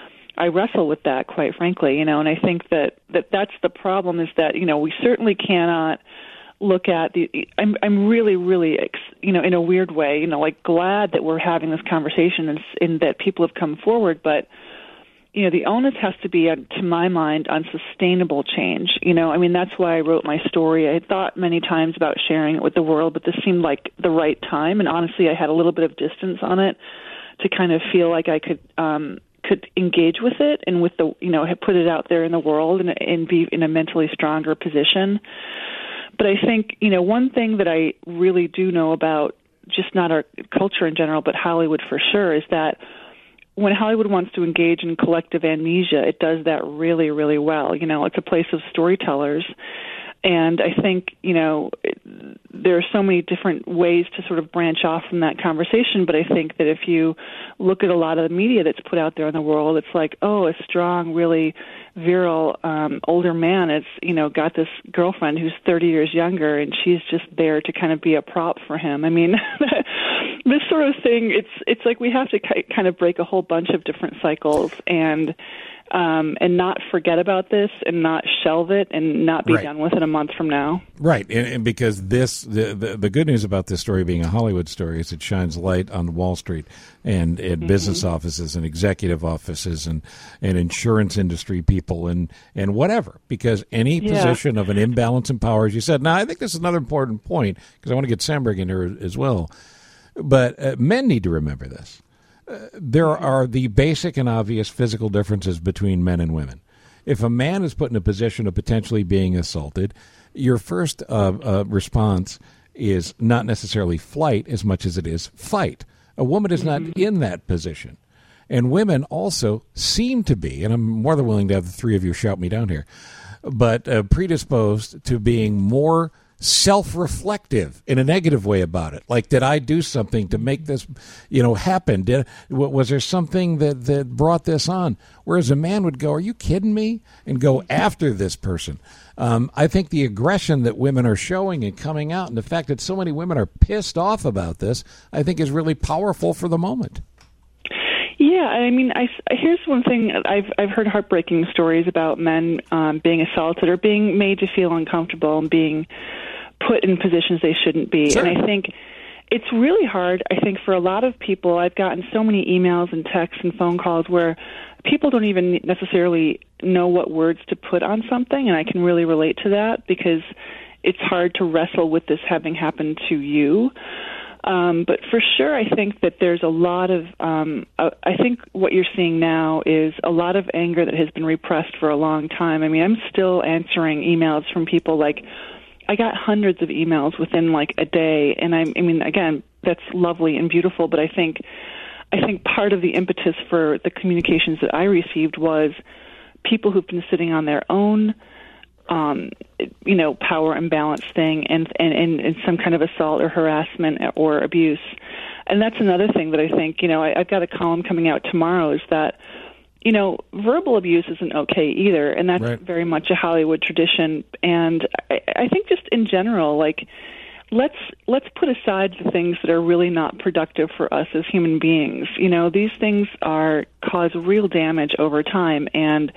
I wrestle with that, quite frankly, you know, and I think that, that that's the problem, is that, you know, we certainly cannot look at the, I'm, I'm really, really, you know, in a weird way, you know, like glad that we're having this conversation and, and that people have come forward, but you know, the onus has to be, to my mind, on sustainable change. You know, I mean, that's why I wrote my story. I had thought many times about sharing it with the world, but this seemed like the right time. And honestly, I had a little bit of distance on it to kind of feel like I could um, could engage with it and with the, you know, put it out there in the world and, and be in a mentally stronger position. But I think, you know, one thing that I really do know about just not our culture in general, but Hollywood for sure, is that when Hollywood wants to engage in collective amnesia, it does that really, really well. You know, it's a place of storytellers. And I think, you know, there are so many different ways to sort of branch off from that conversation, but I think that if you look at a lot of the media that's put out there in the world, it's like, oh, a strong, really virile um, older man has, you know, got this girlfriend who's thirty years younger, and she's just there to kind of be a prop for him. I mean, this sort of thing, it's it's like we have to ki- kind of break a whole bunch of different cycles and Um, and not forget about this and not shelve it and not be Right. done with it a month from now. Right, and, and because this, the, the the good news about this story being a Hollywood story is it shines light on Wall Street and, and Mm-hmm. business offices and executive offices and, and insurance industry people and, and whatever. Because any Yeah. position of an imbalance in power, as you said. Now, I think this is another important point because I want to get Sandberg in here as well. But uh, men need to remember this. Uh, there are the basic and obvious physical differences between men and women. If a man is put in a position of potentially being assaulted, your first uh, uh, response is not necessarily flight as much as it is fight. A woman is not in that position. And women also seem to be, and I'm more than willing to have the three of you shout me down here, but uh, predisposed to being more self-reflective in a negative way about it. Like, did I do something to make this, you know, happen? Did was there something that, that brought this on? Whereas a man would go, are you kidding me? And go after this person. Um, I think the aggression that women are showing and coming out and the fact that so many women are pissed off about this, I think is really powerful for the moment. Yeah, I mean, I, here's one thing. I've I've heard heartbreaking stories about men um, being assaulted or being made to feel uncomfortable and being put in positions they shouldn't be. Sure. And I think it's really hard, I think, for a lot of people. I've gotten so many emails and texts and phone calls where people don't even necessarily know what words to put on something, and I can really relate to that because it's hard to wrestle with this having happened to you. Um, but for sure, I think that there's a lot of, um, uh, I think what you're seeing now is a lot of anger that has been repressed for a long time. I mean, I'm still answering emails from people like, I got hundreds of emails within like a day. And I, I mean, again, that's lovely and beautiful, but I think, I think part of the impetus for the communications that I received was people who've been sitting on their own, um, you know, power imbalance thing and, and, and, and some kind of assault or harassment or abuse. And that's another thing that I think, you know, I, I've got a column coming out tomorrow is that, you know, verbal abuse isn't okay either. And that's Right. very much a Hollywood tradition. And I, I think just in general, like, let's let's put aside the things that are really not productive for us as human beings. You know, these things are cause real damage over time. And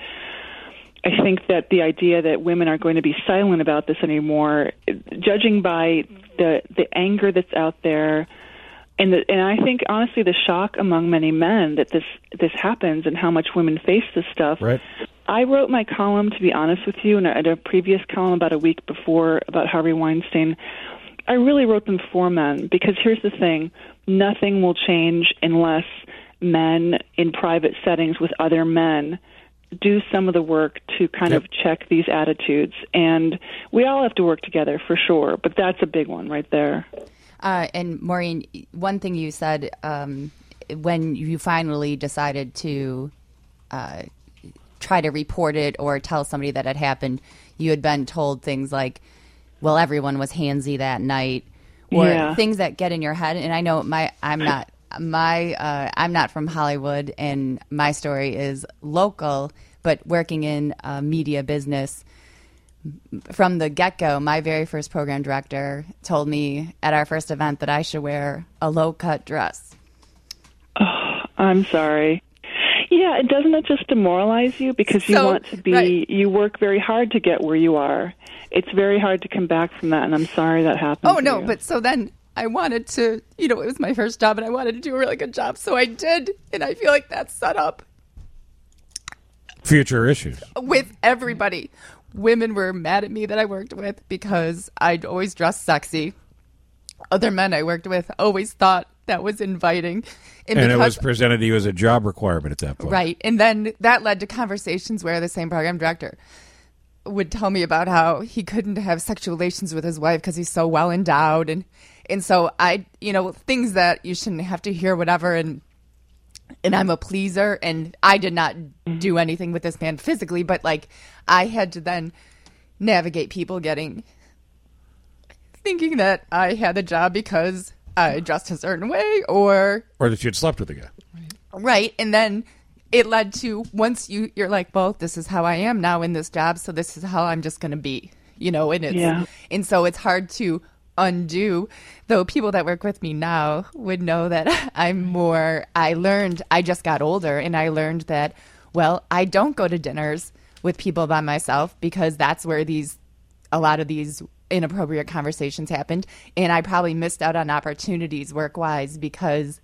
I think that the idea that women are going to be silent about this anymore, judging by the the anger that's out there, and the, and I think honestly the shock among many men that this this happens and how much women face this stuff. Right. I wrote my column, to be honest with you, and at a previous column about a week before about Harvey Weinstein. I really wrote them for men because here's the thing: nothing will change unless men in private settings with other men do some of the work to kind Yep. of check these attitudes. And we all have to work together for sure, but that's a big one right there. Uh, and Maureen, one thing you said um, when you finally decided to uh, try to report it or tell somebody that it happened, you had been told things like, well, everyone was handsy that night, or Yeah. things that get in your head. And I know my I'm not my uh, I'm not from Hollywood, and my story is local, but working in uh, media business. From the get-go, my very first program director told me at our first event that I should wear a low-cut dress. Oh, I'm sorry. Yeah, it doesn't it just demoralize you because you So, want to be, right. you work very hard to get where you are. It's very hard to come back from that, and I'm sorry that happened. Oh, to no, you. but so then I wanted to, you know, it was my first job, and I wanted to do a really good job, so I did, and I feel like that's set up Future issues. with everybody. Women were mad at me that I worked with because I'd always dress sexy. Other men I worked with always thought that was inviting. And, and it because- was presented to you as a job requirement at that point. Right. And then that led to conversations where the same program director would tell me about how he couldn't have sexual relations with his wife because he's so well endowed. And, and so I, you know, things that you shouldn't have to hear, whatever. And, and I'm a pleaser. And I did not do anything with this man physically, but like I had to then navigate people getting, thinking that I had the job because I dressed a certain way or. Or that you had slept with the guy. Right. And then it led to once you, you're like, well, this is how I am now in this job. So this is how I'm just going to be, you know, and it's, Yeah. and so it's hard to undo, though people that work with me now would know that I'm more, I learned, I just got older and I learned that, well, I don't go to dinners with people by myself because that's where these, a lot of these inappropriate conversations happened. And I probably missed out on opportunities work-wise because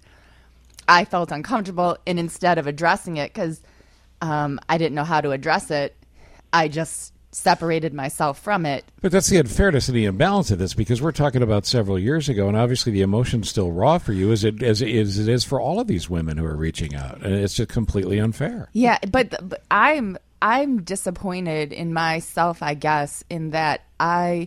I felt uncomfortable, and instead of addressing it, because um, I didn't know how to address it, I just separated myself from it. But that's the unfairness and the imbalance of this, because we're talking about several years ago, and obviously the emotion's still raw for you, as it as it is, as it is for all of these women who are reaching out, and it's just completely unfair. Yeah, but, but I'm I'm disappointed in myself, I guess, in that I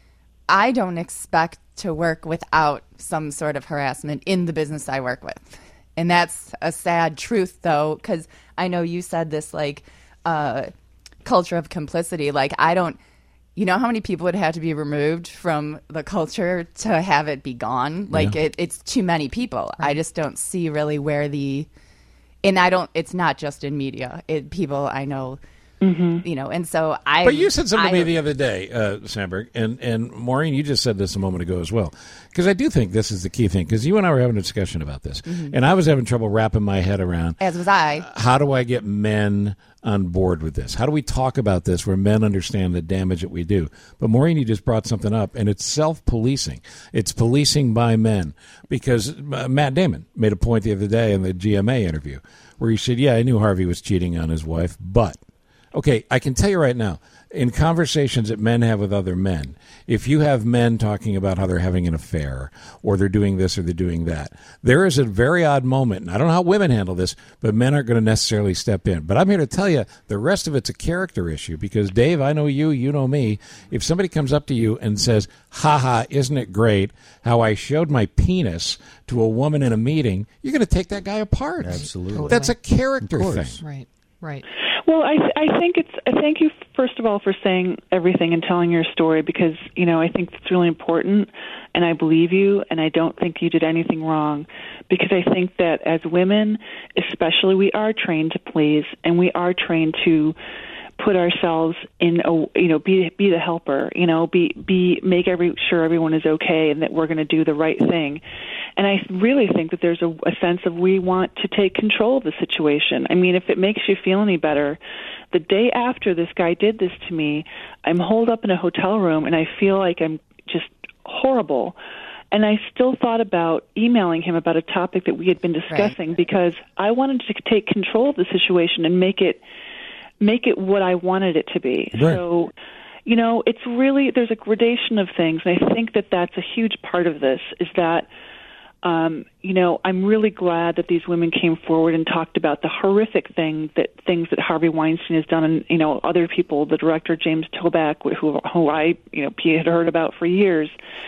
I don't expect to work without some sort of harassment in the business I work with. And that's a sad truth, though, because I know you said this, like, uh, culture of complicity. Like, I don't, you know how many people would have to be removed from the culture to have it be gone? Like, Yeah. it, it's too many people. I just don't see really where the, and I don't, it's not just in media. It, people I know, you know, and so I. But you said something I, to me the other day, uh, Sandberg, and, and Maureen, you just said this a moment ago as well. Because I do think this is the key thing, because you and I were having a discussion about this, Mhm. and I was having trouble wrapping my head around, As was I. how do I get men on board with this? How do we talk about this where men understand the damage that we do? But Maureen, you just brought something up, and it's self-policing. It's policing by men. Because uh, Matt Damon made a point the other day in the G M A interview where he said, yeah, I knew Harvey was cheating on his wife, but... Okay, I can tell you right now, in conversations that men have with other men, if you have men talking about how they're having an affair or they're doing this or they're doing that, there is a very odd moment, and I don't know how women handle this, but men aren't going to necessarily step in. But I'm here to tell you the rest of it's a character issue because, Dave, I know you, you know me. If somebody comes up to you and says, ha ha, isn't it great how I showed my penis to a woman in a meeting, you're going to take that guy apart. Absolutely. That's a character Of course. thing. Right, right. Well, I I think it's I thank you first of all for saying everything and telling your story because you know I think it's really important, and I believe you, and I don't think you did anything wrong, because I think that as women, especially, we are trained to please, and we are trained to put ourselves in a you know be be the helper, you know be be make every sure everyone is okay and that we're going to do the right thing. And I really think that there's a, a sense of we want to take control of the situation. I mean, if it makes you feel any better, the day after this guy did this to me, I'm holed up in a hotel room and I feel like I'm just horrible. And I still thought about emailing him about a topic that we had been discussing Right. because I wanted to take control of the situation and make it make it what I wanted it to be. Right. So, you know, it's really, there's a gradation of things, and I think that that's a huge part of this, is that, um, you know, I'm really glad that these women came forward and talked about the horrific thing that things that Harvey Weinstein has done, and, you know, other people, the director James Toback, who, who I, you know, P had heard about for years.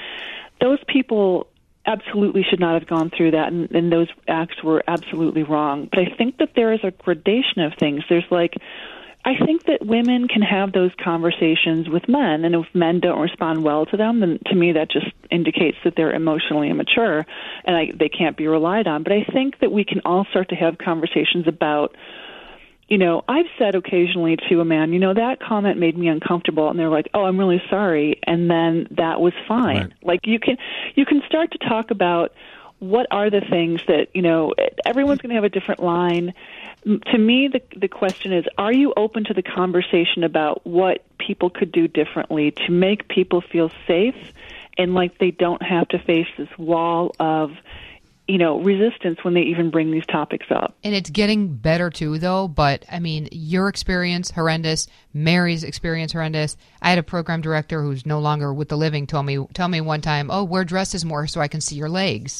Those people absolutely should not have gone through that, and, and those acts were absolutely wrong. But I think that there is a gradation of things. There's like, I think that women can have those conversations with men, and if men don't respond well to them, then to me that just indicates that they're emotionally immature, and I, they can't be relied on. But I think that we can all start to have conversations about, you know, I've said occasionally to a man, you know, that comment made me uncomfortable, and they're like, oh, I'm really sorry, and then that was fine. Right. Like you can, you can start to talk about what are the things that, you know, everyone's going to have a different line. To me, the the question is, are you open to the conversation about what people could do differently to make people feel safe and like they don't have to face this wall of, you know, resistance when they even bring these topics up? And it's getting better too, though. But I mean, your experience horrendous. Mary's experience horrendous. I had a program director who's no longer with the living told me tell me one time, "Oh, wear dresses more so I can see your legs."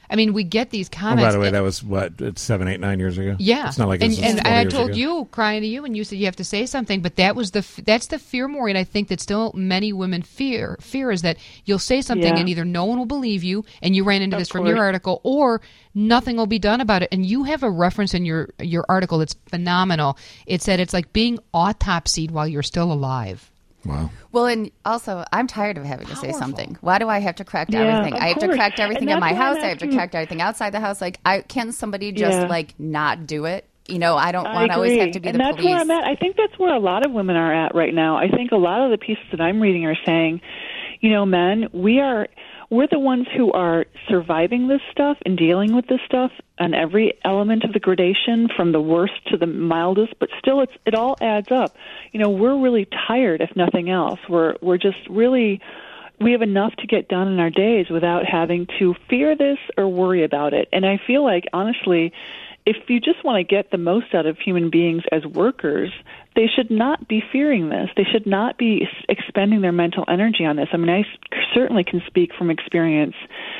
I mean, we get these Oh, comments. by the way, that was what it's seven, eight, nine years ago. Yeah, it's not like and, this is and forty I years told ago. you, crying to you, and you said you have to say something. But that was the f- that's the fear, Maureen. I think that still many women fear fear is that you'll say something Yeah. and either no one will believe you, and you ran into Of this from your course. article, or nothing will be done about it. And you have a reference in your your article that's phenomenal. It said it's like being autopsied while you're still alive. Wow. Well, and also, I'm tired of having to say Powerful. something. Why do I have to correct Yeah, everything? of I have to course. correct everything And in my that's why I'm house. I have to asking- correct everything outside the house. Like, I can somebody just Yeah. like not do it? You know, I don't I want to always agree. have to be and the that's police. where I'm at. I think that's where a lot of women are at right now. I think a lot of the pieces that I'm reading are saying, you know, men, we are we're the ones who are surviving this stuff and dealing with this stuff on every element of the gradation, from the worst to the mildest. But still, it's it all adds up. You know, we're really tired, if nothing else. We're we're just really. We have enough to get done in our days without having to fear this or worry about it. And I feel like, honestly, if you just want to get the most out of human beings as workers, they should not be fearing this. They should not be expending their mental energy on this. I mean, I certainly can speak from experience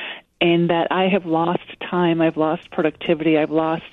in that I have lost time, I've lost productivity, I've lost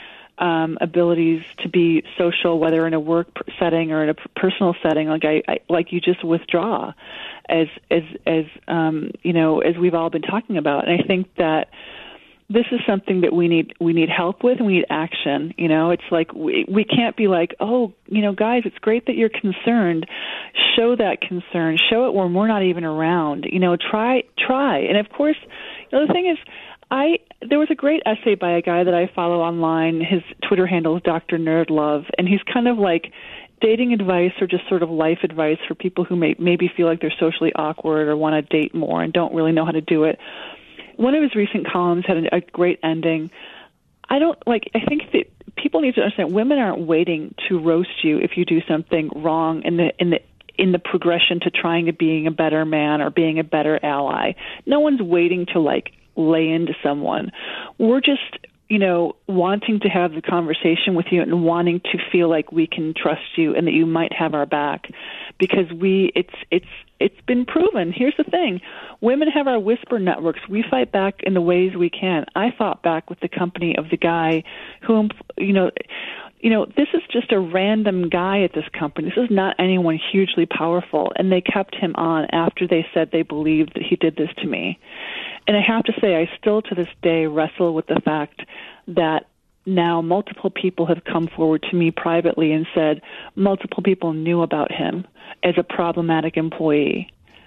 um, abilities to be social, whether in a work setting or in a personal setting. Like I, I like you just withdraw, as as as um, you know, as we've all been talking about. And I think that this is something that we need we need help with, and we need action. You know, it's like we we can't be like, oh, you know, guys, it's great that you're concerned. Show that concern. Show it when we're not even around. You know, try try. And of course, you know, the thing is, I there was a great essay by a guy that I follow online. His Twitter handle is Doctor Nerdlove, and he's kind of like dating advice or just sort of life advice for people who may maybe feel like they're socially awkward or want to date more and don't really know how to do it. One of his recent columns had a, a great ending. I don't like. I think that people need to understand women aren't waiting to roast you if you do something wrong in the in the in the progression to trying to being a better man or being a better ally. No one's waiting to like lay into someone. We're just, you know, wanting to have the conversation with you and wanting to feel like we can trust you and that you might have our back, because we it's it's it's been proven. Here's the thing. Women have our whisper networks. We fight back in the ways we can. I fought back with the company of the guy who, you know, you know, this is just a random guy at this company. This is not anyone hugely powerful. And they kept him on after they said they believed that he did this to me. And I have to say, I still to this day wrestle with the fact that now multiple people have come forward to me privately and said multiple people knew about him as a problematic employee.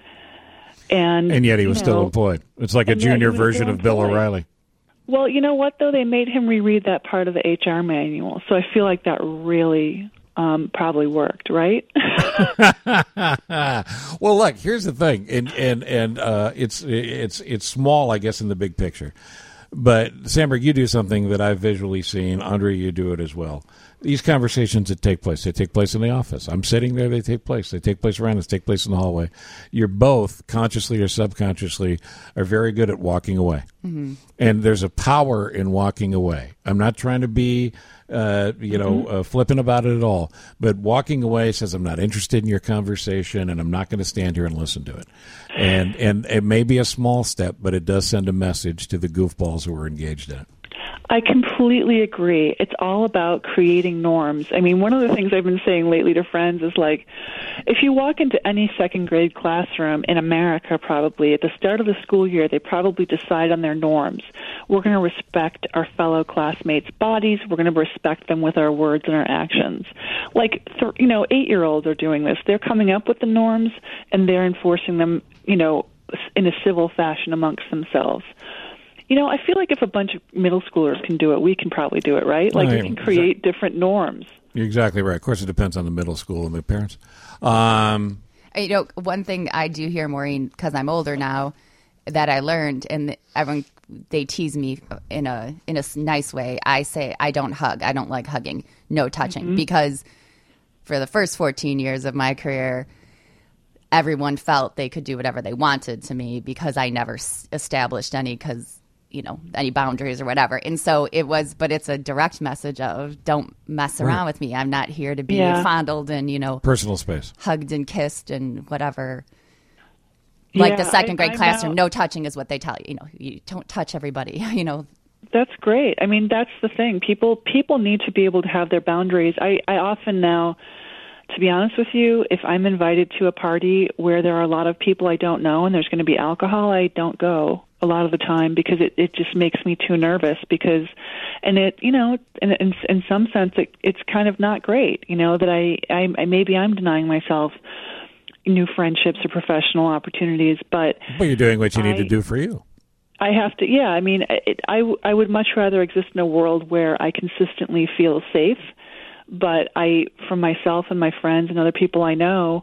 And, And yet he was you still know, employed. It's like a and yet he junior was version still of Bill employed. O'Reilly. Well, you know what, though? They made him reread that part of the H R manual. So I feel like that really um, probably worked, right? Well, look, here's the thing, and and and uh, it's it's it's small, I guess, in the big picture. But Sandberg, you do something that I've visually seen. Andre, you do it as well. These conversations that take place, they take place in the office. I'm sitting there, they take place. They take place around us, take place in the hallway. You're both, consciously or subconsciously, are very good at walking away. Mm-hmm. And there's a power in walking away. I'm not trying to be, uh, you know, Mm-hmm. uh, flippant about it at all. But walking away says, I'm not interested in your conversation, and I'm not going to stand here and listen to it. And and it may be a small step, but it does send a message to the goofballs who are engaged in it. I completely agree. It's all about creating norms. I mean, one of the things I've been saying lately to friends is like, if you walk into any second grade classroom in America, probably at the start of the school year, they probably decide on their norms. We're going to respect our fellow classmates' bodies. We're going to respect them with our words and our actions. Like, th- you know, eight-year-olds are doing this. They're coming up with the norms, and they're enforcing them, you know, in a civil fashion amongst themselves. You know, I feel like if a bunch of middle schoolers can do it, we can probably do it, right? Like, Right. we can create different norms. You're exactly right. Of course, it depends on the middle school and the parents. Um, You know, one thing I do hear, Maureen, because I'm older now, that I learned, and everyone they tease me in a in a nice way. I say I don't hug. I don't like hugging. No touching, Mm-hmm. because for the first fourteen years of my career, everyone felt they could do whatever they wanted to me because I never s- established any because you know any boundaries or whatever. And so it was, but it's a direct message of don't mess around Right. with me. I'm not here to be Yeah. fondled and you know personal space. hugged and kissed and whatever. like Yeah, the second I- grade I'm classroom, out- no touching is what they tell you. You know, you don't touch everybody. You know, That's great. I mean, that's the thing. People people need to be able to have their boundaries. I, I often now, to be honest with you, if I'm invited to a party where there are a lot of people I don't know and there's going to be alcohol, I don't go a lot of the time because it, it just makes me too nervous because, and it, you know, in, in, in some sense, it, it's kind of not great, you know, that I, I, I maybe I'm denying myself new friendships or professional opportunities, but Well, you're doing what you need I- to do for you. I have to, yeah. I mean, it, I I would much rather exist in a world where I consistently feel safe. But I, for myself and my friends and other people I know,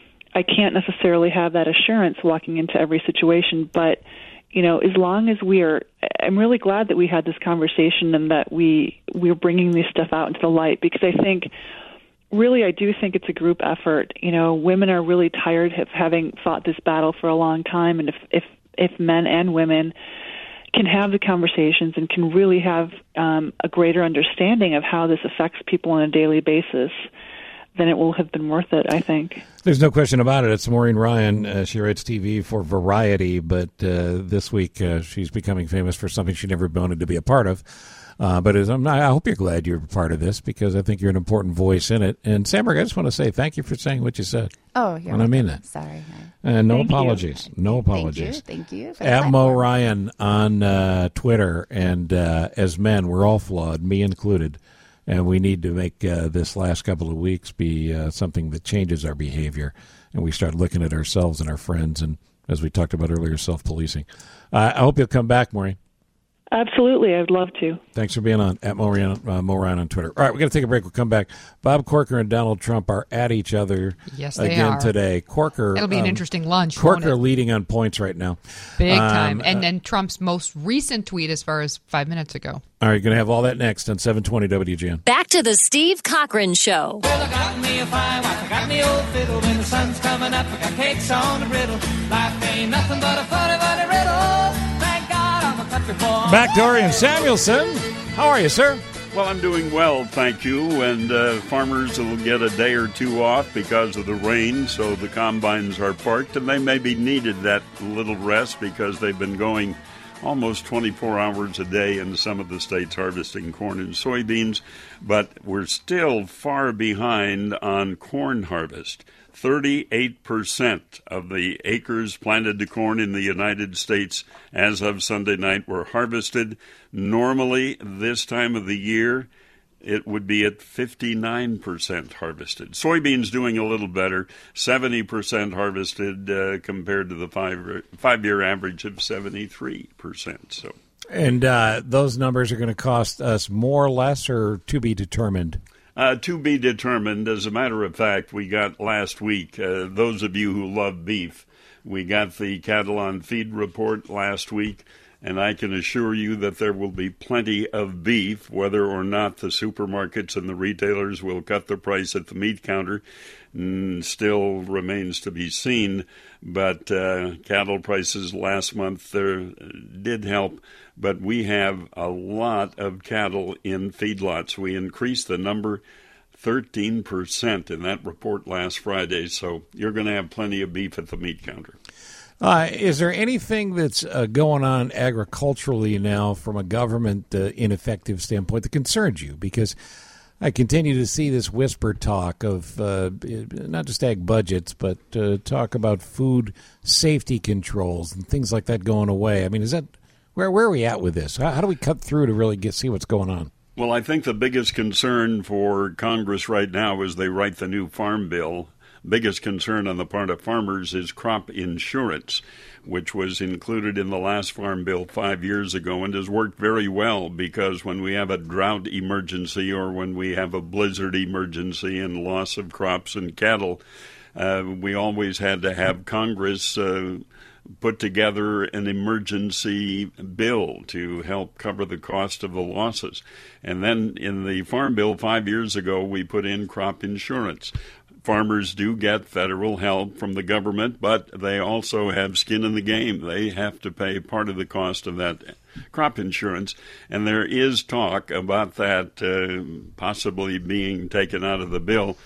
I can't necessarily have that assurance walking into every situation. But you know, as long as we are, I'm really glad that we had this conversation and that we we're bringing this stuff out into the light because I think. Really, I do think it's a group effort. You know, women are really tired of having fought this battle for a long time, and if if if men and women can have the conversations and can really have um, a greater understanding of how this affects people on a daily basis, then it will have been worth it, I think. There's no question about it. It's Maureen Ryan. Uh, she writes T V for Variety, but uh, this week uh, she's becoming famous for something she never wanted to be a part of. Uh, but as I'm not, I hope you're glad you're a part of this because I think you're an important voice in it. And Samberg, I just want to say thank you for saying what you said. Oh, you're and I mean welcome. that. Sorry. And no Thank you. apologies. No apologies. Thank you. Thank you for the At Mo platform. Ryan on uh, Twitter. And uh, as men, we're all flawed, me included. And we need to make uh, this last couple of weeks be uh, something that changes our behavior. And we start looking at ourselves and our friends. And as we talked about earlier, self-policing. Uh, I hope you'll come back, Maureen. Absolutely, I'd love to. Thanks for being on at Mo Ryan, uh, Mo Ryan on Twitter. All right, we're going to take a break. We'll come back. Bob Corker and Donald Trump are at each other Yes, they again are. today. Corker. It'll be an um, interesting lunch, won't Corker it? leading on points right now. Big Um, time. And uh, then Trump's most recent tweet as far as five minutes ago. all right, going to have all that next on seven twenty W G N. Back to the Steve Cochran Show. Well, I got me a fine wife, I got me old fiddle. When the sun's coming up, I got cakes on the griddle. Life ain't nothing but a funny, funny riddle. Thank God I'm a country boy. Back Dorian Samuelson. How are you, sir? Well, I'm doing well, thank you. And uh, farmers will get a day or two off because of the rain, so the combines are parked, and they maybe needed that little rest because they've been going almost twenty-four hours a day in some of the states harvesting corn and soybeans. But we're still far behind on corn harvest. thirty-eight percent of the acres planted to corn in the United States as of Sunday night were harvested. Normally, this time of the year, it would be at fifty-nine percent harvested. Soybeans doing a little better, seventy percent harvested uh, compared to the five, five-year average of seventy-three percent. So, And uh, those numbers are going to cost us more or less or to be determined? Uh, to be determined. As a matter of fact, we got last week, uh, those of you who love beef, we got the Cattle on Feed report last week, and I can assure you that there will be plenty of beef, whether or not the supermarkets and the retailers will cut the price at the meat counter. Mm, still remains to be seen, but uh, cattle prices last month there did help. But we have a lot of cattle in feedlots. We increased the number thirteen percent in that report last Friday, so you're going to have plenty of beef at the meat counter. Uh, is there anything that's uh, going on agriculturally now from a government uh, ineffective standpoint that concerns you? Because I continue to see this whisper talk of uh, not just ag budgets, but uh, talk about food safety controls and things like that going away. I mean, is that where where are we at with this? How, how do we cut through to really get see what's going on? Well, I think the biggest concern for Congress right now as they write the new farm bill, biggest concern on the part of farmers is crop insurance, which was included in the last farm bill five years ago and has worked very well because when we have a drought emergency or when we have a blizzard emergency and loss of crops and cattle, uh, we always had to have Congress uh, put together an emergency bill to help cover the cost of the losses. And then in the farm bill five years ago, we put in crop insurance. Farmers do get federal help from the government, but they also have skin in the game. They have to pay part of the cost of that crop insurance, and there is talk about that uh, possibly being taken out of the bill.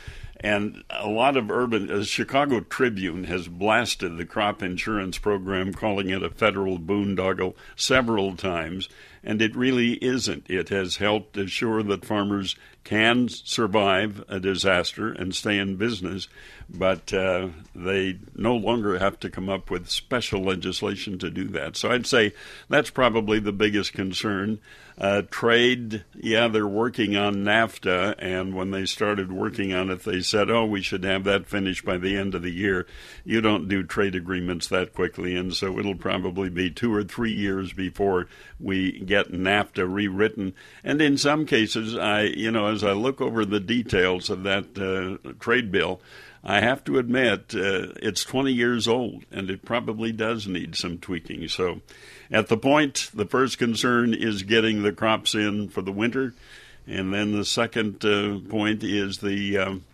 And a lot of urban, uh, Chicago Tribune has blasted the crop insurance program, calling it a federal boondoggle several times, and it really isn't. It has helped assure that farmers can survive a disaster and stay in business, but uh, they no longer have to come up with special legislation to do that. So I'd say that's probably the biggest concern. Uh, trade, yeah, they're working on NAFTA, and when they started working on it, they said, oh, we should have that finished by the end of the year. You don't do trade agreements that quickly, and so it'll probably be two or three years before we get NAFTA rewritten. And in some cases, I, you know, as I look over the details of that uh, trade bill, I have to admit uh, it's twenty years old, and it probably does need some tweaking. So at the point, the first concern is getting the crops in for the winter, and then the second uh, point is the um,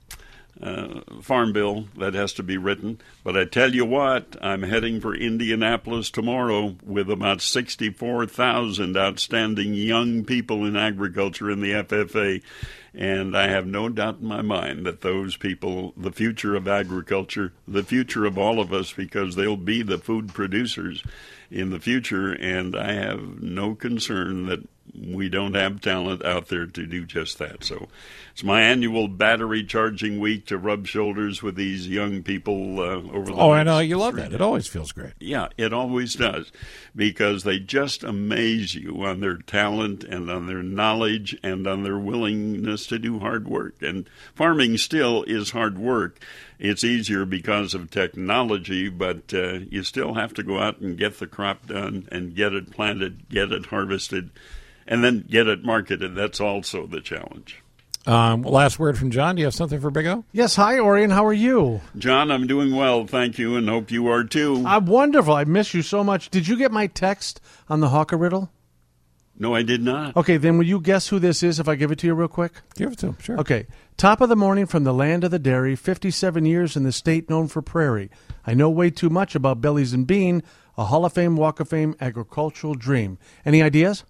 uh, farm bill that has to be written. But I tell you what, I'm heading for Indianapolis tomorrow with about sixty-four thousand outstanding young people in agriculture in the F F A. And I have no doubt in my mind that those people, the future of agriculture, the future of all of us, because they'll be the food producers in the future, and I have no concern that we don't have talent out there to do just that. So it's my annual battery charging week to rub shoulders with these young people uh, over the Oh, I next know. You love three that. days. It always feels great. Yeah, it always does, because they just amaze you on their talent and on their knowledge and on their willingness to do hard work. And farming still is hard work. It's easier because of technology, but uh, you still have to go out and get the crop done and get it planted, get it harvested, and then get it marketed. That's also the challenge. Um, last word from John. Do you have something for Big O? Yes. Hi, Orion. How are you? John, I'm doing well, thank you, and hope you are too. I'm wonderful. I miss you so much. Did you get my text on the Hawker Riddle? No, I did not. Okay, then will you guess who this is if I give it to you real quick? Give it to him, sure. Okay. Top of the morning from the land of the dairy, fifty-seven years in the state known for prairie. I know way too much about Bellies and Bean, a Hall of Fame, Walk of Fame, agricultural dream. Any ideas?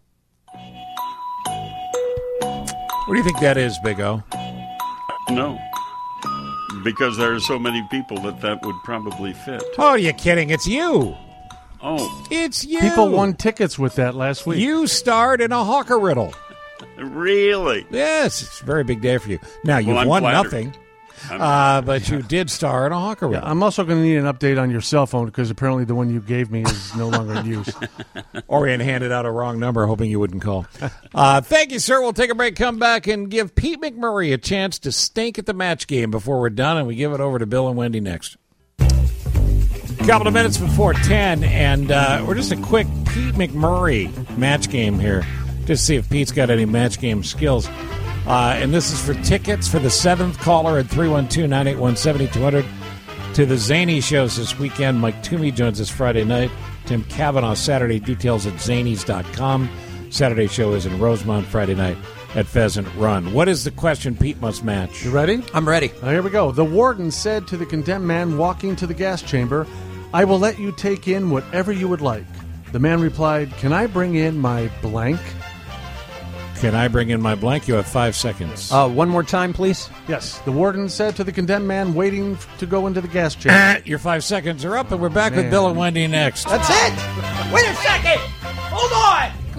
What do you think that is, Big O? No, because there are so many people that that would probably fit. Oh, you're kidding. It's you. Oh. It's you. People won tickets with that last week. You starred in a Hawker Riddle. Really? Yes, it's a very big day for you. Now, you've Well, I'm won flattered. nothing, I'm- uh, but you did star in a Hawker Yeah, Riddle. I'm also going to need an update on your cell phone because apparently the one you gave me is no longer in use. Orion handed out a wrong number, hoping you wouldn't call. Uh, thank you, sir. We'll take a break, come back, and give Pete McMurray a chance to stink at the match game before we're done, and we give it over to Bill and Wendy next. A couple of minutes before ten, and uh, we're just a quick Pete McMurray match game here, just to see if Pete's got any match game skills. Uh, and this is for tickets for the seventh caller at three one two, nine eight one, seven two zero zero to the Zany shows this weekend. Mike Toomey joins us Friday night. Tim Cavanaugh Saturday. Details at zanies dot com. Saturday show is in Rosemont. Friday night at Pheasant Run. What is the question Pete must match? You ready? I'm ready. Now, here we go. The warden said to the condemned man walking to the gas chamber, I will let you take in whatever you would like. The man replied, can I bring in my blank? Can I bring in my blank? You have five seconds. Uh, one more time, please. Yes. The warden said to the condemned man waiting f- to go into the gas chamber. Your five seconds are up, and we're back with Man. Bill and Wendy next. That's it. Wait a second. Hold on.